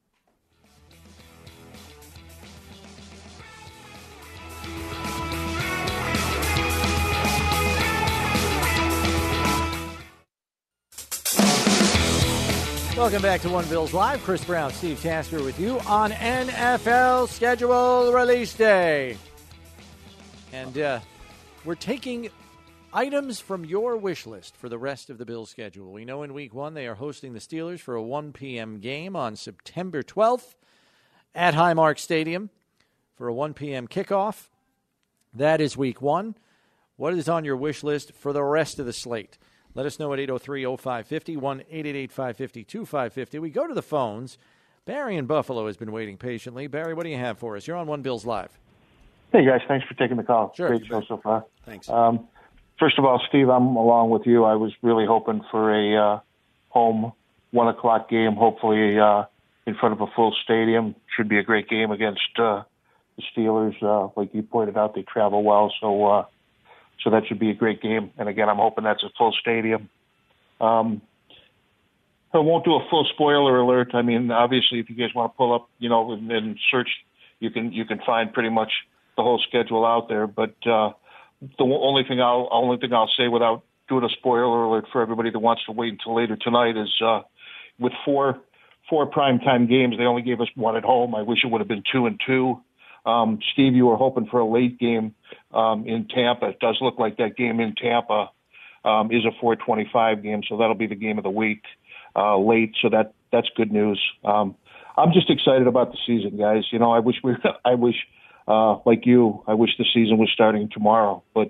Welcome back to One Bills Live. Chris Brown, Steve Tasker with you on NFL Schedule Release Day. And we're taking items from your wish list for the rest of the Bills schedule. We know in Week 1 they are hosting the Steelers for a 1 p.m. game on September 12th at Highmark Stadium for a 1 p.m. kickoff. That is Week 1. What is on your wish list for the rest of the slate? Let us know at 803-0550, 1-888-550-2550. We go to the phones. Barry in Buffalo has been waiting patiently. Barry, what do you have for us? You're on One Bills Live. Hey, guys. Thanks for taking the call. Sure. Great show so far. Thanks. First of all, Steve, I'm along with you. I was really hoping for a home 1 o'clock game, hopefully in front of a full stadium. Should be a great game against the Steelers. Like you pointed out, they travel well, so that should be a great game. And again, I'm hoping that's a full stadium. I won't do a full spoiler alert. I mean, obviously, if you guys want to pull up, and search, you can find pretty much the whole schedule out there. But the only thing I'll say without doing a spoiler alert for everybody that wants to wait until later tonight is with four primetime games, they only gave us one at home. I wish it would have been 2 and 2. Steve, you were hoping for a late game in Tampa. It does look like that game in Tampa is a 4:25 game, so that'll be the game of the week late. So that's good news. I'm just excited about the season, guys. I wish like you, I wish the season was starting tomorrow. But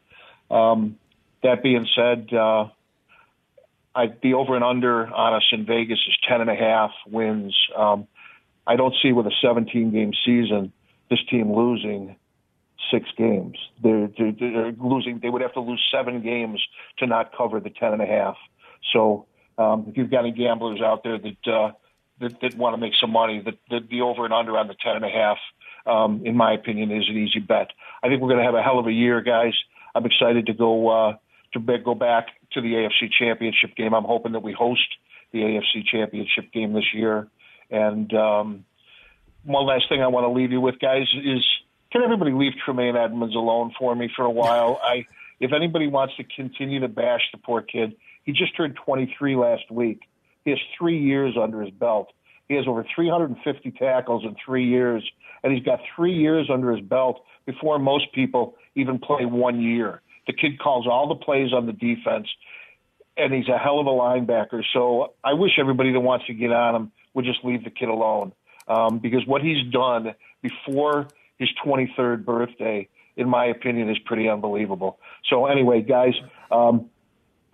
that being said, the over and under on us in Vegas is 10.5 wins. I don't see with a 17-game season this team losing 6 games. They're losing. They would have to lose 7 games to not cover the 10.5. So if you've got any gamblers out there that want to make some money, the over and under on the 10.5, in my opinion, is an easy bet. I think we're going to have a hell of a year, guys. I'm excited to go back to the AFC Championship game. I'm hoping that we host the AFC Championship game this year. And one last thing I want to leave you with, guys, is can everybody leave Tremaine Edmonds alone for me for a while? If anybody wants to continue to bash the poor kid, he just turned 23 last week. He has 3 years under his belt. He has over 350 tackles in 3 years, and he's got 3 years under his belt before most people even play 1 year. The kid calls all the plays on the defense, and he's a hell of a linebacker. So I wish everybody that wants to get on him would just leave the kid alone. Because what he's done before his 23rd birthday, in my opinion, is pretty unbelievable. So anyway, guys,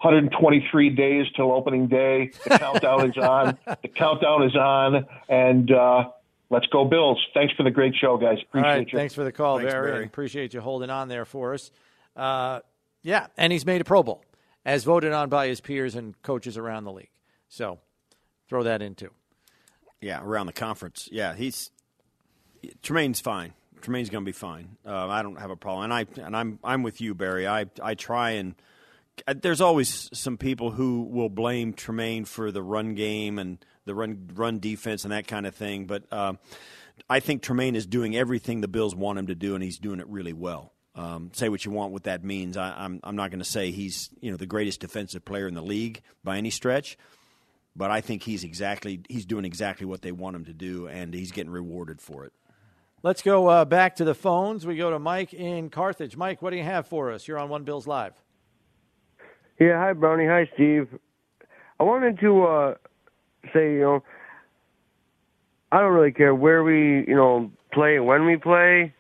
123 days till opening day. The countdown is on. The countdown is on. And let's go Bills. Thanks for the great show, guys. Appreciate you. Thanks for the call, Barry. And appreciate you holding on there for us. Yeah, and he's made a Pro Bowl, as voted on by his peers and coaches around the league. So throw that in, too. Yeah, around the conference. Yeah, Tremaine's fine. Tremaine's going to be fine. I don't have a problem. And I'm with you, Barry. I try and there's always some people who will blame Tremaine for the run game and the run defense and that kind of thing. But I think Tremaine is doing everything the Bills want him to do, and he's doing it really well. Say what you want, what that means. I'm not going to say he's the greatest defensive player in the league by any stretch, but I think he's doing exactly what they want him to do, and he's getting rewarded for it. Let's go back to the phones. We go to Mike in Carthage. Mike, what do you have for us? You're on One Bills Live. Yeah, hi, Brownie. Hi, Steve. I wanted to say, I don't really care where we, play and when we play.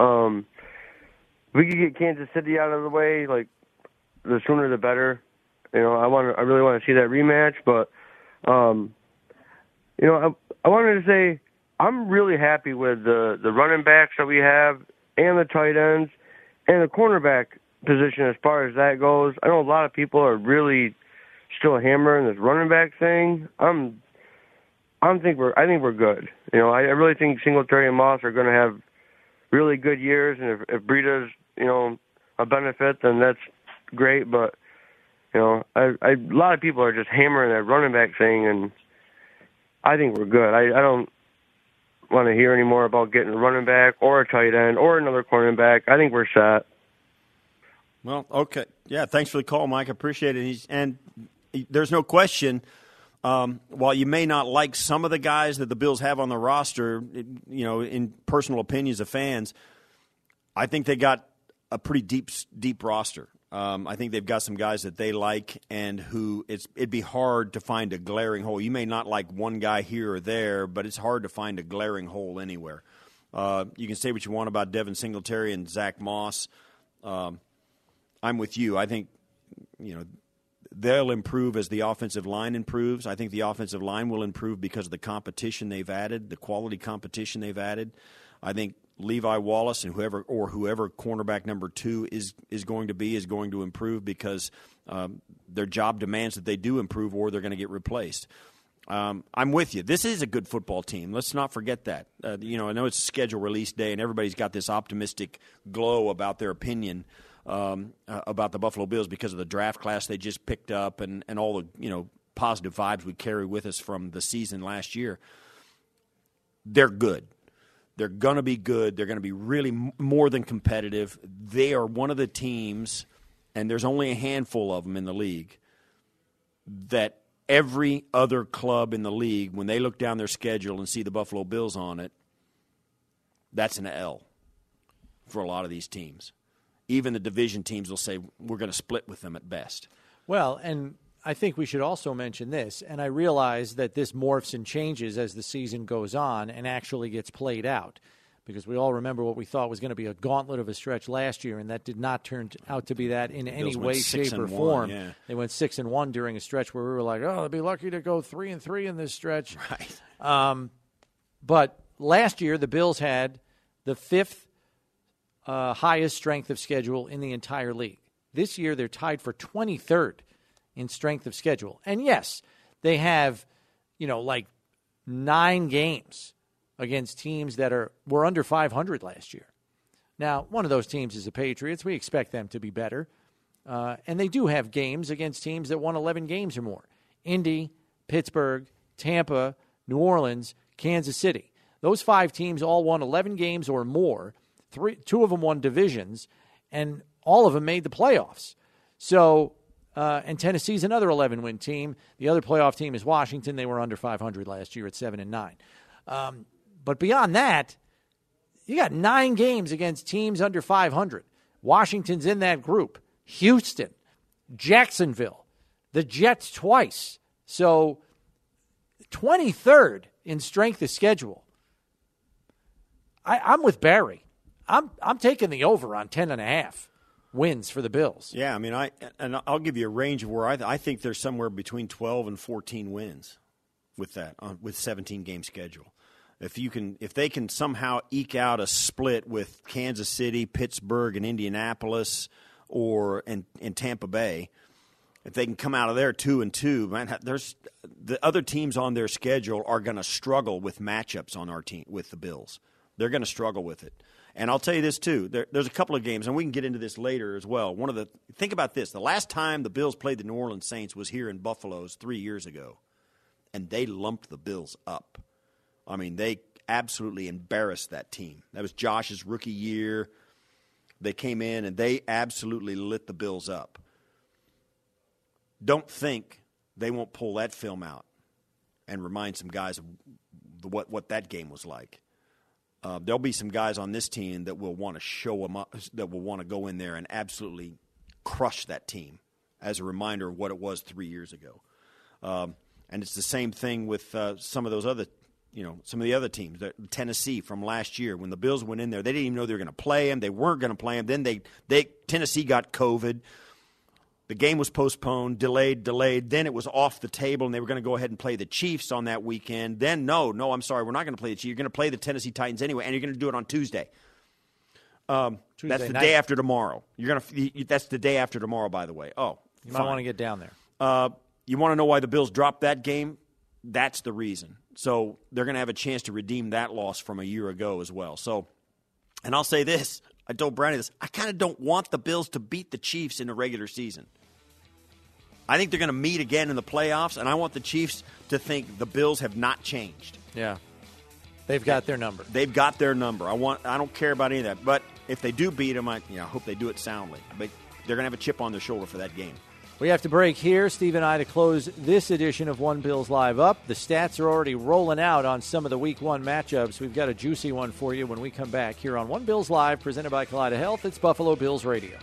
We could get Kansas City out of the way, like, the sooner the better. I really want to see that rematch, but, I wanted to say I'm really happy with the running backs that we have and the tight ends and the cornerback position as far as that goes. I know a lot of people are really still hammering this running back thing. I think we're good. I really think Singletary and Moss are going to have really good years, and if Breida's a benefit, then that's great. But a lot of people are just hammering that running back thing, and I think we're good. I don't want to hear any more about getting a running back or a tight end or another cornerback. I think we're set. Well, okay. Yeah, thanks for the call, Mike. I appreciate it. And there's no question, while you may not like some of the guys that the Bills have on the roster, in personal opinions of fans, I think they got a pretty deep roster. I think they've got some guys that they like and who it'd be hard to find a glaring hole. You may not like one guy here or there, but it's hard to find a glaring hole anywhere. You can say what you want about Devin Singletary and Zach Moss. I'm with you. I think, they'll improve as the offensive line improves. I think the offensive line will improve because of the competition they've added, the quality competition they've added. I think Levi Wallace and whoever cornerback number 2 is going to improve because their job demands that they do improve or they're going to get replaced. I'm with you. This is a good football team. Let's not forget that. I know it's a schedule release day and everybody's got this optimistic glow about their opinion about the Buffalo Bills because of the draft class they just picked up and all the positive vibes we carry with us from the season last year. They're good. They're going to be good. They're going to be really more than competitive. They are one of the teams, and there's only a handful of them in the league, that every other club in the league, when they look down their schedule and see the Buffalo Bills on it, that's an L for a lot of these teams. Even the division teams will say, we're going to split with them at best. Well, and I think we should also mention this, and I realize that this morphs and changes as the season goes on and actually gets played out, because we all remember what we thought was going to be a gauntlet of a stretch last year, and that did not turn out to be that in any way, shape, or form. Yeah. They went 6-1 during a stretch where we were like, oh, they'll be lucky to go 3-3 in this stretch. Right. But last year, the Bills had the 5th highest strength of schedule in the entire league. This year, they're tied for 23rd in strength of schedule. And yes, they have, 9 games against teams that were under 500 last year. Now, one of those teams is the Patriots. We expect them to be better. And they do have games against teams that won 11 games or more. Indy, Pittsburgh, Tampa, New Orleans, Kansas City. Those 5 teams all won 11 games or more. 2 of them won divisions, and all of them made the playoffs. So, and Tennessee's another 11-win team. The other playoff team is Washington. They were under 500 last year at 7-9. But beyond that, you got 9 games against teams under 500. Washington's in that group. Houston, Jacksonville, the Jets twice. So 23rd in strength of schedule. I'm with Barry. I'm taking the over on 10.5. wins for the Bills. Yeah, I mean, I'll give you a range of where I think there's somewhere between 12 and 14 wins with that with 17-game schedule. If they can somehow eke out a split with Kansas City, Pittsburgh, and Indianapolis, and Tampa Bay, if they can come out of there 2-2, man, there's the other teams on their schedule are going to struggle with matchups on our team with the Bills. They're going to struggle with it. And I'll tell you this too: there's a couple of games, and we can get into this later as well. Think about this: the last time the Bills played the New Orleans Saints was here in Buffalo's 3 years ago, and they lumped the Bills up. I mean, they absolutely embarrassed that team. That was Josh's rookie year. They came in and they absolutely lit the Bills up. Don't think they won't pull that film out and remind some guys of what that game was like. There'll be some guys on this team that will want to show them up, that will want to go in there and absolutely crush that team as a reminder of what it was 3 years ago. And it's the same thing with some of those other, some of the other teams. Tennessee from last year, when the Bills went in there, they didn't even know they were going to play him. They weren't going to play him. Then Tennessee got COVID. The game was postponed, delayed. Then it was off the table, and they were going to go ahead and play the Chiefs on that weekend. Then, no, I'm sorry, we're not going to play the Chiefs. You're going to play the Tennessee Titans anyway, and you're going to do it on Tuesday. That's the day after tomorrow. That's the day after tomorrow, by the way. Oh, you might want to get down there. You want to know why the Bills dropped that game? That's the reason. So they're going to have a chance to redeem that loss from a year ago as well. So, and I'll say this. I told Brownie this. I kind of don't want the Bills to beat the Chiefs in the regular season. I think they're going to meet again in the playoffs, and I want the Chiefs to think the Bills have not changed. Yeah. They've got their number. They've got their number. I don't care about any of that. But if they do beat them, I hope they do it soundly. But they're going to have a chip on their shoulder for that game. We have to break here, Steve and I, to close this edition of One Bills Live Up. The stats are already rolling out on some of the Week 1 matchups. We've got a juicy one for you when we come back here on One Bills Live, presented by Kaleida Health. It's Buffalo Bills Radio.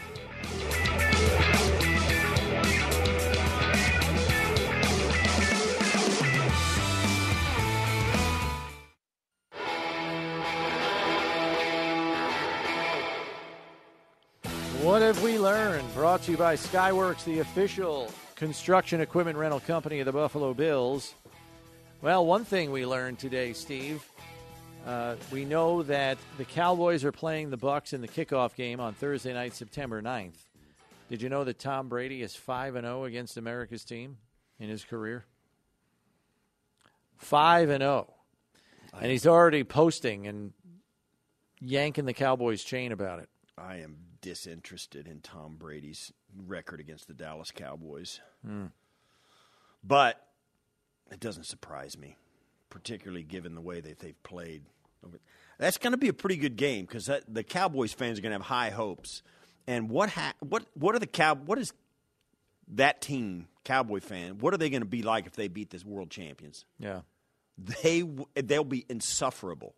What have we learned? Brought to you by Skyworks, the official construction equipment rental company of the Buffalo Bills. Well, one thing we learned today, Steve, we know that the Cowboys are playing the Bucs in the kickoff game on Thursday night, September 9th. Did you know that Tom Brady is 5-0 against America's team in his career? 5-0. And he's already posting and yanking the Cowboys' chain about it. I am disinterested in Tom Brady's record against the Dallas Cowboys. But it doesn't surprise me, particularly given the way that they've played. That's going to be a pretty good game because the Cowboys fans are going to have high hopes. And what is that team, Cowboy fan, what are they going to be like if they beat this world champions? Yeah. They'll be insufferable.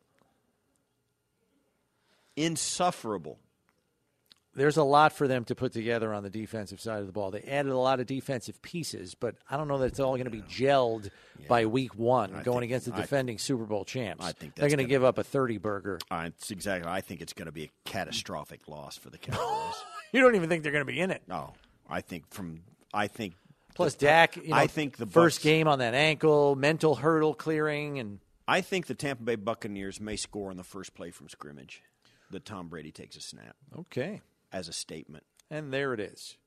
Insufferable. There's a lot for them to put together on the defensive side of the ball. They added a lot of defensive pieces, but I don't know that it's all going to be gelled by Week 1 going against the defending Super Bowl champs. I think they're going to give up a 30-burger. Exactly. I think it's going to be a catastrophic loss for the Cowboys. You don't even think they're going to be in it. No, Plus Dak. I think the first game on that ankle, mental hurdle clearing, and I think the Tampa Bay Buccaneers may score on the first play from scrimmage. That Tom Brady takes a snap. Okay. As a statement. And there it is.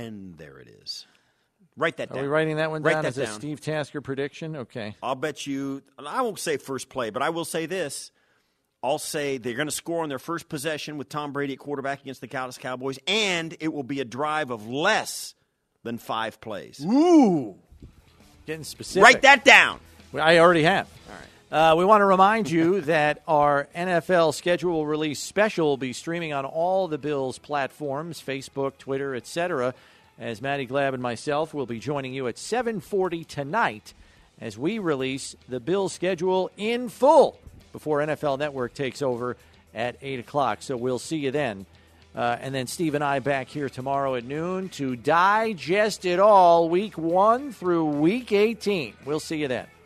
Write that down. Are we writing that one down as a down. Steve Tasker prediction? Okay. I'll bet you, I won't say first play, but I will say this. I'll say they're going to score on their first possession with Tom Brady at quarterback against the Dallas Cowboys, and it will be a drive of less than 5 plays. Ooh. Getting specific. Write that down. I already have. All right. We want to remind you that our NFL schedule release special will be streaming on all the Bills platforms, Facebook, Twitter, etc., as Matty Glab and myself will be joining you at 7:40 tonight as we release the Bills schedule in full before NFL Network takes over at 8 o'clock. So we'll see you then. And then Steve and I back here tomorrow at noon to digest it all, Week 1 through Week 18. We'll see you then.